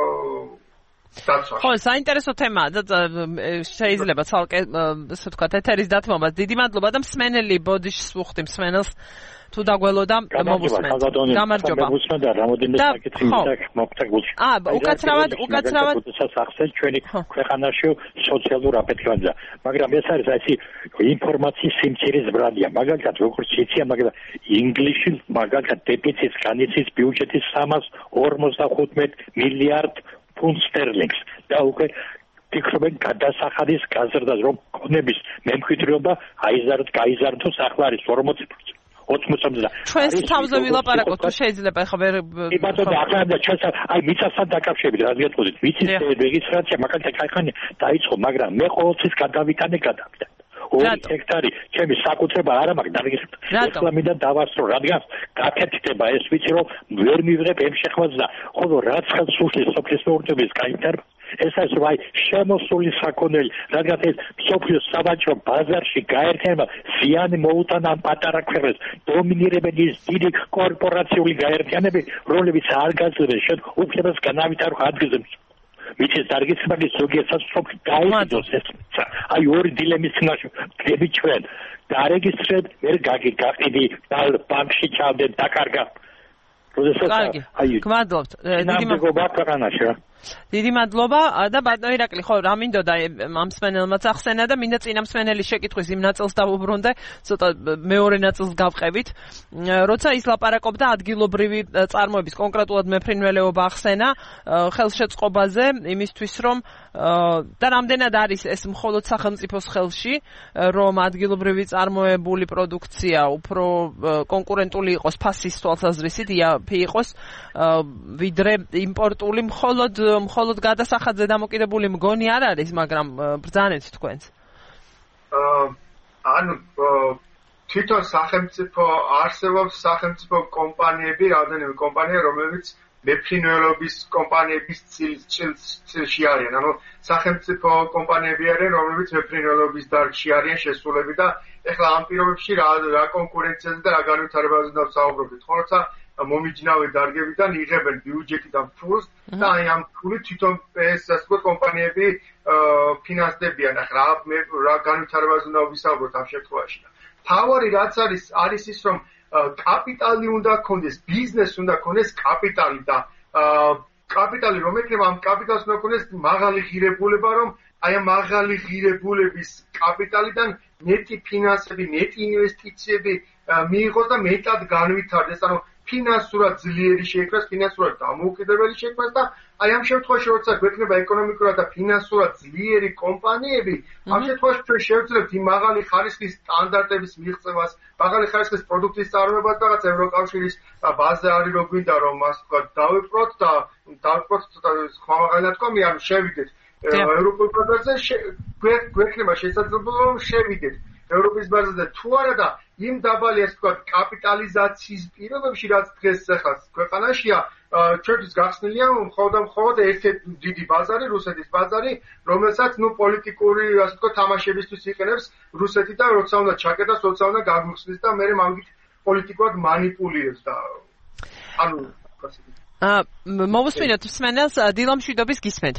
ხო, საინტერესო თემაა და შეიძლება ცალკე ასე ვთქვათ ეთერის დათმობა. დიდი მადლობა და მსმენელი ბოდიშს ვუხდი მსმენელს თუ დაგველოდა მომუსმენთ. გამარჯობა. მომუსმენთ რამოდენიმე საკითხი მოგთა გულში. აა, უკაცრავად, უკაცრავად სახსენ ჩვენი ქვეყანაში სოციალურ აფეთქებაზე. მაგრამ ეს არის ასე ინფორმაციის სიმცირის ბრალია. მაგალითად, როგორც იცია, მაგრამ ინგლისში მაგალითად დეფიციტის განიცდის ბიუჯეტის სამას ორმოცდახუთმეტ მილიარდ ფუნტ სტერლინგს და უკვე ფიქრობენ გადასახადის გაზრდას რომ კონების მემკვიდრეობა აიზარდ გაიზარდოს ახლა არის ორმოცი პროცენტი ოცდაოთხ პროცენტი ჩვენს თავზე ვილაპარაკოთ თუ შეიძლება ახლა ვერ იბადო ახლა და ჩვენს აი მიწასთან დაკავშირებით რა გეტყოდით მიწის რეგისტრაცია მაგალითად კაიხანი დაიწყო მაგრამ მე ყოველთვის გადავიტანე გადავიტანე ორი ჰექტარი ჩემი საკუთრება არ მაქვს დარეგისტრირებული. ახლა მინდა დავასწრო, რადგან გაკეთდება ეს ვიცი რომ ვერ მივიღებ ამ შეხვედრას და ხოლო რაც ხელს უშლის სოფლის მეურნეობის გაინტერესება ეს არის რომ აი შემოსული საქონელი, რადგან ეს სოფლის საბაჭო ბაზარში გაერთიანება ზიანი მოუტანა ამ პატარა ქვეყნებს, დომინირებენ ის დიდი კორპორაციული გაერთიანებები, რომლებიც არ გაძლევენ შენ უფლებას განავითარო ადგილზე. მიწის დარგისმაგის ზოგიერთსაც სოფლი გაიგოს ეს აი ორი დილემის წინაშე გები ჩვენ დარეგისტრირეთ ვერ გაგიდი ბანკში ჩავდეთ დაკარგა როდესაც აი გმადლობთ დიდი მადლობა დიდი მადლობა და ბატონო ირაკლი ხო რა მინდოდა ამ მსმენელმაც ახსენა და მინდა წინა მსმენელის შეკითხვის იმ ნაწილს დავუბრუნდე ცოტა მეორე ნაწილს გავყევით როცა ის ლაპარაკობდა ადგილობრივი წარმოების კონკრეტულად მეფრინველეობა ახსენა ხელშეწყობაზე იმისთვის რომ და რამდენად არის ეს მხოლოდ სახელმწიფოს ხელში რომ ადგილობრივი წარმოებული პროდუქცია უფრო კონკურენტული იყოს ფასის თვალსაზრისით იაფი იყოს ვიდრე იმპორტული მხოლოდ მხოლოდ გადასახადზე დამოკიდებული მგონი არ არის, მაგრამ ბრძანეთ თქვენს. ანუ თვითონ სახელმწიფო არსებობს სახელმწიფო კომპანიები, რამდენიმე კომპანია, რომლებიც მეფრინველობის კომპანიების წილში არიან. ანუ სახელმწიფო კომპანიები არიან, რომლებიც მეფრინველობის დარგში არიან შესულები და ეხლა ამ პირობებში რა რა კონკურენციაზე და რა განვითარებაზე დავსაუბრობთ. ხორცა მომიჯნავე დარგებიდან იღებენ ბიუჯეტიდან ფულს და აი ამ ფულით თვითონ ეს ასე ვთქვათ კომპანიები ფინანსდებიან. ახლა რა განვითარებაზე უნდა ვისაუბროთ ამ შემთხვევაში. თავარი რაც არის არის ის რომ კაპიტალი უნდა ქონდეს, ბიზნეს უნდა ქონდეს კაპიტალი და კაპიტალი რომ ექნება ამ კაპიტალს უნდა ქონდეს მაღალი ღირებულება რომ აი ამ მაღალი ღირებულების კაპიტალიდან ნეტი ფინანსები, ნეტი ინვესტიციები მიიღოს და მეტად განვითარდეს, ანუ ფინანსურად ძლიერი შეიქმნას, ფინანსურად დამოუკიდებელი შეიქმნას და აი ამ შემთხვევაში როცა გვექნება ეკონომიკურად და ფინანსურად ძლიერი კომპანიები, ამ შემთხვევაში ჩვენ შევძლებთ იმ მაღალი ხარისხის სტანდარტების მიღწევას, მაღალი ხარისხის პროდუქტის წარმოებას და რაღაც ევროკავშირის ბაზა არის რო გვინდა რომ ასე ვთქვათ დავიპყროთ და დავიპყროთ ხმამაღალი ნათქვამი, ანუ შევიდეთ ევროპულ ბაზარზე, გვექნება შესაძლებლობა რომ შევიდეთ ევროპის ბაზარზე თუ არა და იმ დაბალი ასე ვთქვათ კაპიტალიზაციის პირობებში რაც დღეს ახლა ქვეყანაშია ჩვენთვის გახსნილია მხოლოდ და მხოლოდ ერთ-ერთი დიდი ბაზარი რუსეთის ბაზარი რომელსაც ნუ პოლიტიკური ასე ვთქვათ თამაშებისთვის იყენებს რუსეთი და როცა უნდა ჩაკეტას როცა უნდა გაგვიხსნის და მე მაგით პოლიტიკურად манипуლირებს და ანუ აა მოვუსმინოთ მსმენელს დილა მშვიდობის გისმენთ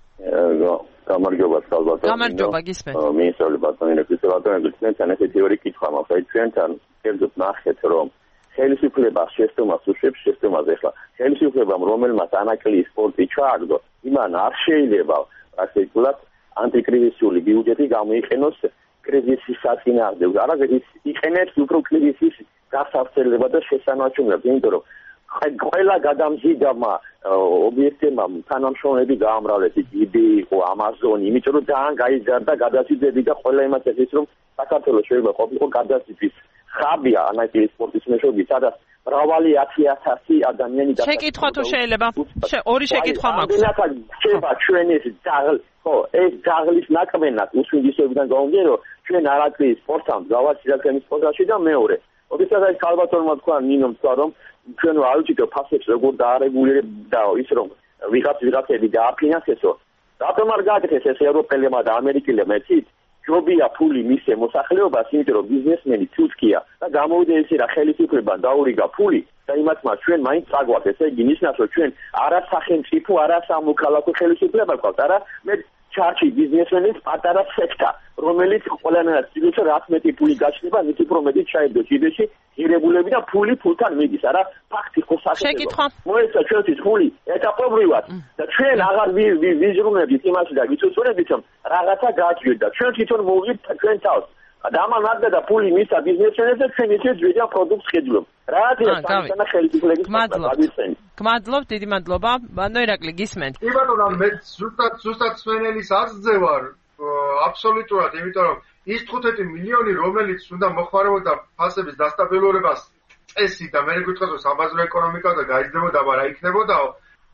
გამარჯობა სალვადორ. გამარჯობა გისმენთ. მინისტრული ბატონი ბატონი თქვენთან ესეთი თეორია კითხვა მაქვს. აი ჩვენთან კერძოდ ნახეთ რომ ხელისუფლება შეესტომას უშვებს შეესტომას ეხლა ხელისუფლებამ რომელმაც ანაკლი სპორტი ჩააგდო იმან არ შეიძლება პრაქტიკულად ანტიკრიზისული ბიუჯეტი გამოიყენოს კრიზისის საწინააღმდეგო. არაგეთ იყენებს უფრო კრიზისის გასავრცელებლად და შესანარჩუნებლად, იმიტომ რომ ყველა გადამზიდავმა ობიექტებმა თანამშრომლები გაამრავლეს, იბი იყო, ამაზონი, იმიტომ რომ ძალიან გაიზარდა გადაზიდვები და ყველა იმას ეხის რომ საქართველოს შეიძლება ყოფილიყო გადაზიდვის ხაბი ანაკლი სპორტის მეშვეობით, სადაც მრავალი ათი ათასი ადამიანი და შეკითხვა თუ შეიძლება ორი შეკითხვა მაქვს. შეიძლება ჩვენ ეს ძაღლი, ხო, ეს ძაღლის ნაკმენად უსვინდისობიდან გამომდინარე, რომ ჩვენ არაკლი სპორტთან გავარჩი და სპორტში და მეორე. ოდესაც აი ქალბატონმა თქვა, ნინომ თქვა რომ ჩვენ არ ვიცით ფასებს როგორ დაარეგულირებ და ის რომ ვიღაც ვიღაცები დააფინანსესო. რატომ არ გააკეთეს ეს ევროპელებმა და ამერიკელებმა იცით? ჯობია ფული მისცე მოსახლეობას, იმიტომ რომ ბიზნესმენი თუთქია და გამოვიდა ისე რა ხელისუფლებამ დაურიგა ფული და იმათმა ჩვენ მაინც წაგვაქვს, ესე იგი ნიშნავს რომ ჩვენ არა სახელმწიფო, არა სამოქალაქო ხელისუფლება გვაქვს, არა მე ჩარჩი ბიზნესმენის პატარა სექტა, რომელიც ყველანაირად ცდილობს რაც მეტი ფული გაჩნდება, მით უფრო მეტი ჩაებდოს იდეში ღირებულები და ფული ფულთან მიდის, არა ფაქტი ხო საკითხვა. მოეცა ჩვენთვის ფული ეტაპობრივად და ჩვენ აღარ ვიზრუნებით იმაში და ვიცოცხლებით რომ რაღაცა გააჩნიოთ და ჩვენ თვითონ მოვიდეთ ჩვენ თავს. და ამან არ და ფული მისცა ბიზნესმენებს და ჩვენ ისე ძვირიან პროდუქტს ხედულობ. რაადია სამსანა ხელისუფლების მადლობთ. გმადლობთ, დიდი მადლობა. ბანო ირაკლი გისმენთ. კი ბატონო, მე ზუსტად ზუსტად სვენელის არწზე ვარ. აბსოლუტურად, იმიტომ რომ ის თხუთმეტი მილიონი რომელიც უნდა მოხმარებოდა ფასების დასტაბილურებას წესი და მე გითხრათ რომ საბაზრო ეკონომიკა და გაიზრდებოდა, მაგრამ იქნებოდაო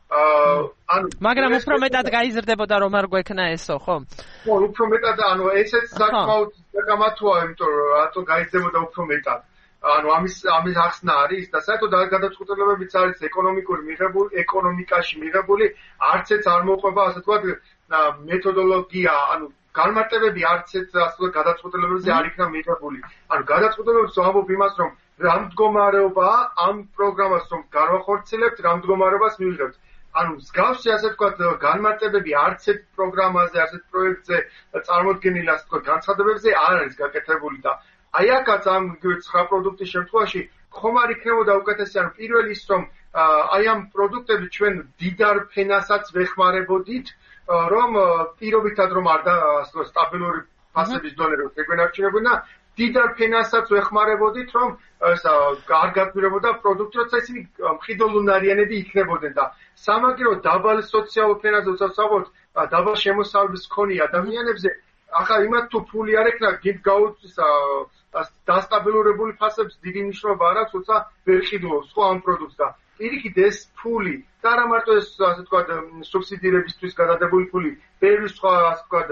ანუ მაგრამ უფრო მეტად გაიზრდებოდა რომ არ გვექნა ესო, ხო? ხო, უფრო მეტად, ანუ ესეც საკმაოდ საკამათოა, იმიტომ რომ რატო გაიზრდებოდა უფრო მეტად. ანუ ამის ამის ახსნა არის და საერთოდ გადაწყვეტილებებიც არის ეკონომიკური მიღებული, ეკონომიკაში მიღებული, არცეც არ მოყვება ასე ვთქვათ მეთოდოლოგია, ანუ განმარტებები არცეც ასე ვთქვათ გადაწყვეტილებებზე არ იქნა მიღებული. ანუ გადაწყვეტილებებს ვამბობ იმას, რომ რა მდგომარეობაა ამ პროგრამას რომ განვახორციელებთ, რა მდგომარეობას მივიღებთ. ანუ მსგავსი ასე ვთქვათ განმარტებები არცეთ პროგრამაზე, ასეთ პროექტზე წარმოდგენილი ასე ვთქვათ განცხადებებზე არ არის გაკეთებული და აი აქაც ამ ცხრა პროდუქტის შემთხვევაში ხომ არ იქნებოდა უკეთესი, ანუ პირველი ის რომ აი ამ პროდუქტები ჩვენ დიდარ ფენასაც ვეხმარებოდით, რომ პირობითად რომ არ და ასე სტაბილური ფასების დონე რომ შეგვენარჩუნებოდა, დიდარ ფენასაც ვეხმარებოდით, რომ ეს არ გაგგვირებოდა პროდუქტი, როცა ისინი მყიდველუნარიანები იქნებოდნენ და სამაგერო დაბალ სოციალურ ფენაზე უცავსავოთ დაბალ შემოსავლების მქონე ადამიანებზე, ახლა იმათ თუ ფული არ ექნა, გიგ გაუწვის დასტაბილურებული ფასებს დიდი მნიშვნელობა არ აქვს, როცა ვერ ყიდულობს ხო ამ პროდუქტს და პირიქით ეს ფული და არა მარტო ეს ასე ვთქვათ სუბსიდირებისთვის გადადებული ფული, ბევრი სხვა ასე ვთქვათ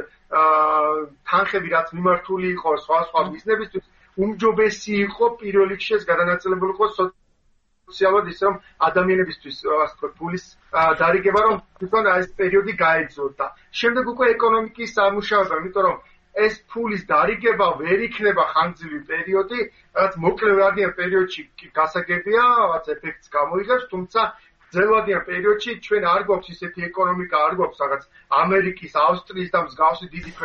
თანხები რაც მიმართული იყო სხვა სხვა ბიზნესებისთვის, უმჯობესი იყო პირველ რიგში ეს გადანაწილებული იყო სოციალურად ისე რომ ადამიანებისთვის ასე ვთქვათ ფულის დარიგება რომ თვითონ ეს პერიოდი გაეძლოთ და შემდეგ უკვე ეკონომიკის სამუშაოება, იმიტომ რომ ეს ფულის დარიგება ვერ იქნება ხანგრძლივი პერიოდი, რაც მოკლევადიან პერიოდში გასაგებია, რაც ეფექტს გამოიღებს, თუმცა ძველვადიან პერიოდში ჩვენ არ გვაქვს ისეთი ეკონომიკა, არ გვაქვს რაღაც ამერიკის, ავსტრიის და მსგავსი დიდი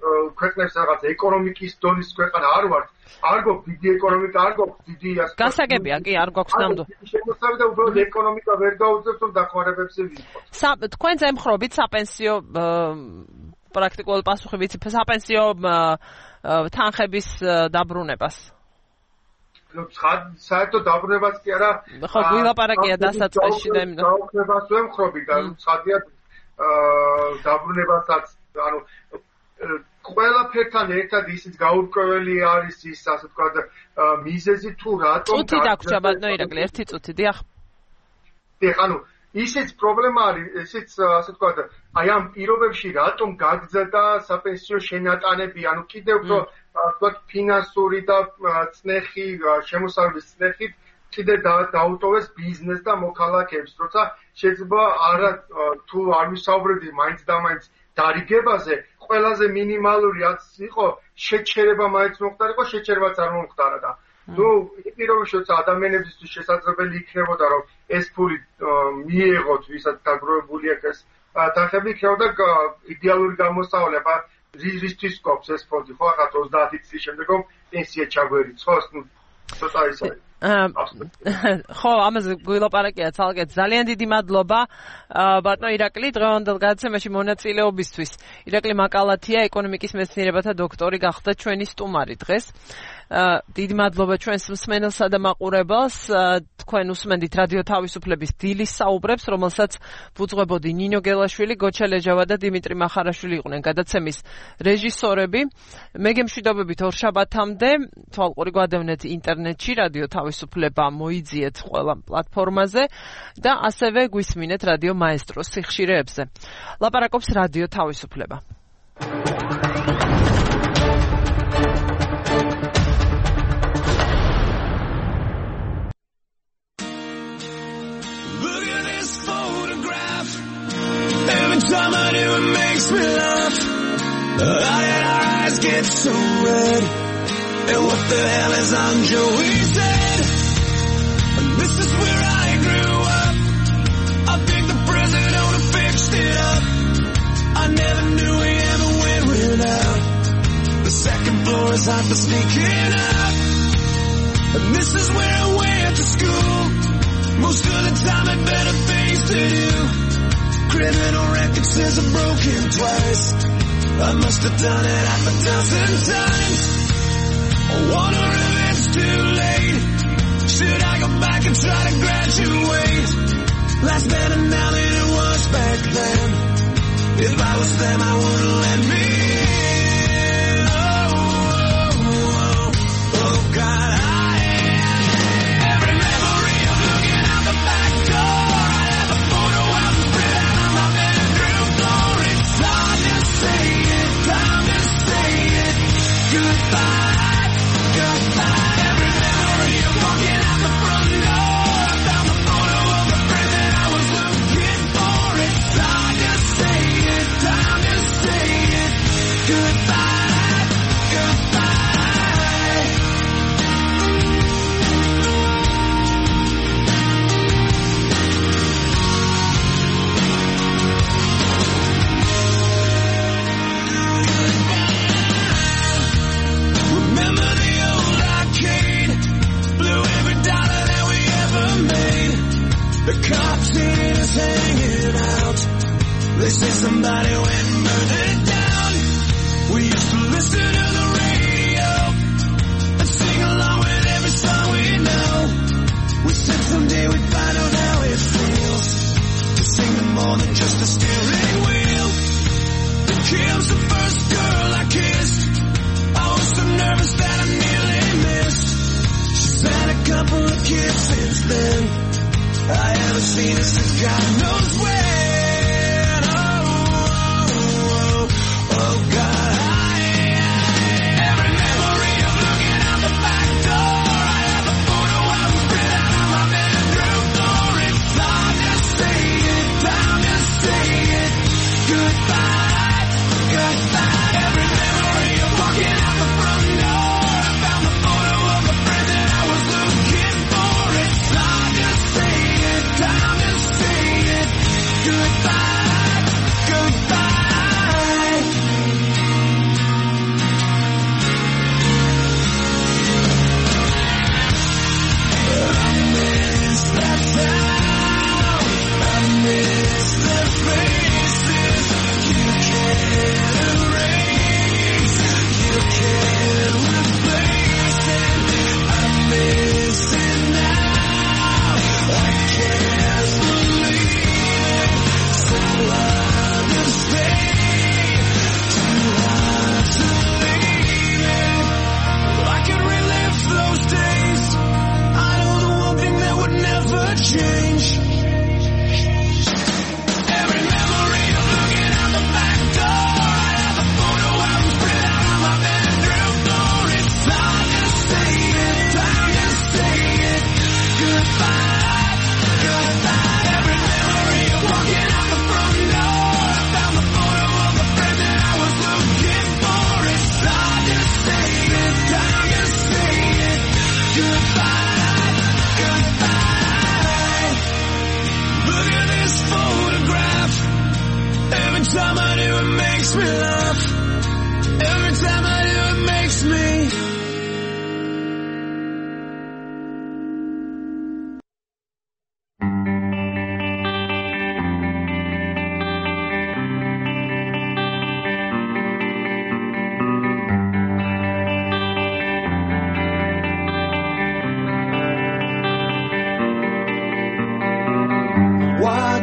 ქვეყნებს რაღაც ეკონომიკის დონის ქვეყანა არ ვართ. არ გვაქვს დიდი ეკონომიკა, არ გვაქვს დიდი ასე. გასაგებია, კი, არ გვაქვს ნამდვილად. შემოსავალი და უბრალოდ ეკონომიკა ვერ გაუძლებს, რომ დახმარებებს ვიყოთ. თქვენ ემხრობით საპენსიო პრაქტიკულ პასუხი ვიცი, საპენსიო თანხების დაბრუნებას. ну საერთოდ დაბრუნებას კი არა ხო გვილაპარაკია დასაწყისში და იმდენ დაბრუნებას ვემხრობი და ცხადია დაბრუნებასაც ანუ ყველაფერთან ერთად ისიც გაურკვეველი არის ის ასე ვთქვათ მიზეზი თუ რატომ წუთი დაგვრჩა ბატონო ირაკლი ერთი წუთი დიახ დიახ ანუ ისიც პრობლემა არის ისიც ასე ვთქვათ აი ამ პირობებში რატომ გაგზავნა საპენსიო შენატანები ანუ კიდევ უფრო ვთქვათ ფინანსური და წნეხი შემოსავლის წნეხით კიდე დაუტოვეს ბიზნეს და მოქალაქეებს როცა შეიძლება არა თუ არ ვისაუბრებდი მაინც და მაინც დარიგებაზე ყველაზე მინიმალური რაც იყო შეჩერება მაინც მოხდარიყო შეჩერებაც არ მომხდარა და ნუ პირობებში როცა ადამიანებისთვის შესაძლებელი იქნებოდა რომ ეს ფული მიიღოთ ვისაც დაგროვებული აქვს ეს თანხები იქნებოდა იდეალური გამოსავალი აბა რისთვის გქობს ეს ფონდი ხო ახლა ოცდაათი წლის შემდეგ რომ პენსია ჩაგვერიცხოს ნუ ცოტა ის არის ხო ამაზე გვილაპარაკია ცალკე ძალიან დიდი მადლობა ბატონო ირაკლი დღევანდელ გადაცემაში მონაწილეობისთვის ირაკლი მაკალათია ეკონომიკის მეცნიერებათა დოქტორი გახდა ჩვენი სტუმარი დღეს დიდი მადლობა ჩვენს მსმენელსა და მაყურებელს თქვენ უსმენდით რადიო თავისუფლების დილის საუბრებს რომელსაც ვუძღვებოდი ნინო გელაშვილი გოჩა ლეჯავა და დიმიტრი მახარაშვილი იყვნენ გადაცემის რეჟისორები მე გემშვიდობებით ორშაბათამდე თვალყური გვადევნეთ ინტერნეტში რადიო თავისუფლება მოიძიეთ ყველა პლატფორმაზე და ასევე გვისმინეთ რადიო მაესტროს სიხშირეებზე ლაპარაკობს რადიო თავისუფლება Every time I do it makes me laugh Why did our eyes get so red And what the hell is on Joey's head And this is where I grew up I think the president would have fixed it up I never knew he ever went without The second floor is hot for sneaking up And this is where I went to school Most of the time had better things to do Criminal record says I'm broken twice I must have done it half a dozen times I wonder if it's too late Should I go back and try to graduate Life's better now than it was back then If I was them I wouldn't let me in Oh, oh, oh, oh God I Every memory of looking out the back door I have a photo out the print Time to say it, goodbye, goodbye. Every memory of walking out the front door. I found the photo of the friend that I was looking for. It's time to say it, time to say it, goodbye, goodbye. Remember the old arcade Blew every dollar that we ever made The cops seen us hanging out They say somebody went and burned it down We used to listen to the radio And sing along with every song we know We said someday we'd find out how it feels To sing to more than just a steering wheel Kim's the first girl I kissed I was so nervous that I nearly missed She's had a couple of kids since then I haven't seen her since God knows when Oh, oh, oh, oh God I, Every memory of looking out the back door I have a photo out and print out on my bedroom door It's time to say it, time to say it Goodbye, goodbye Every memory of walking out the front door I found the photo of a friend that I was looking for It's time to say it, time to say it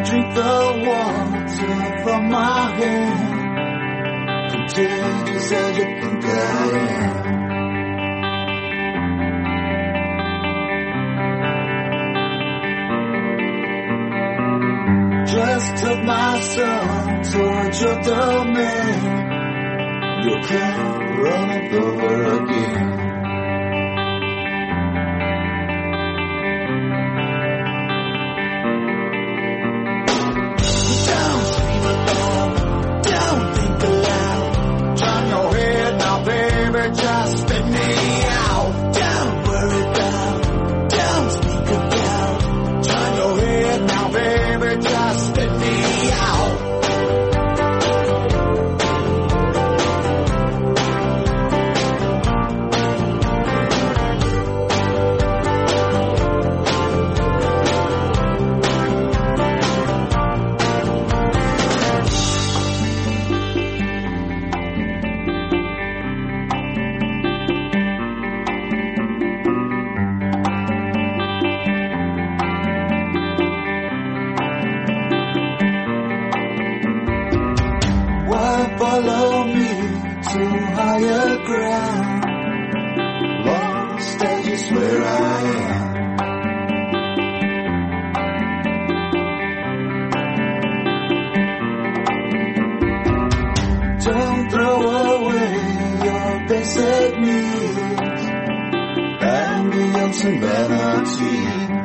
drink the water from my hand, contagious as you think I am. Just took my son towards your domain. You can't run it over again. Don't scream alone, don't think aloud. Turn your head now, baby, just spit me out. Don't worry about, don't speak about. Turn your head now, baby, just spit me out. Follow me to higher ground. Lost, I just where I am. Don't throw away your basic needs and the ups and vanity.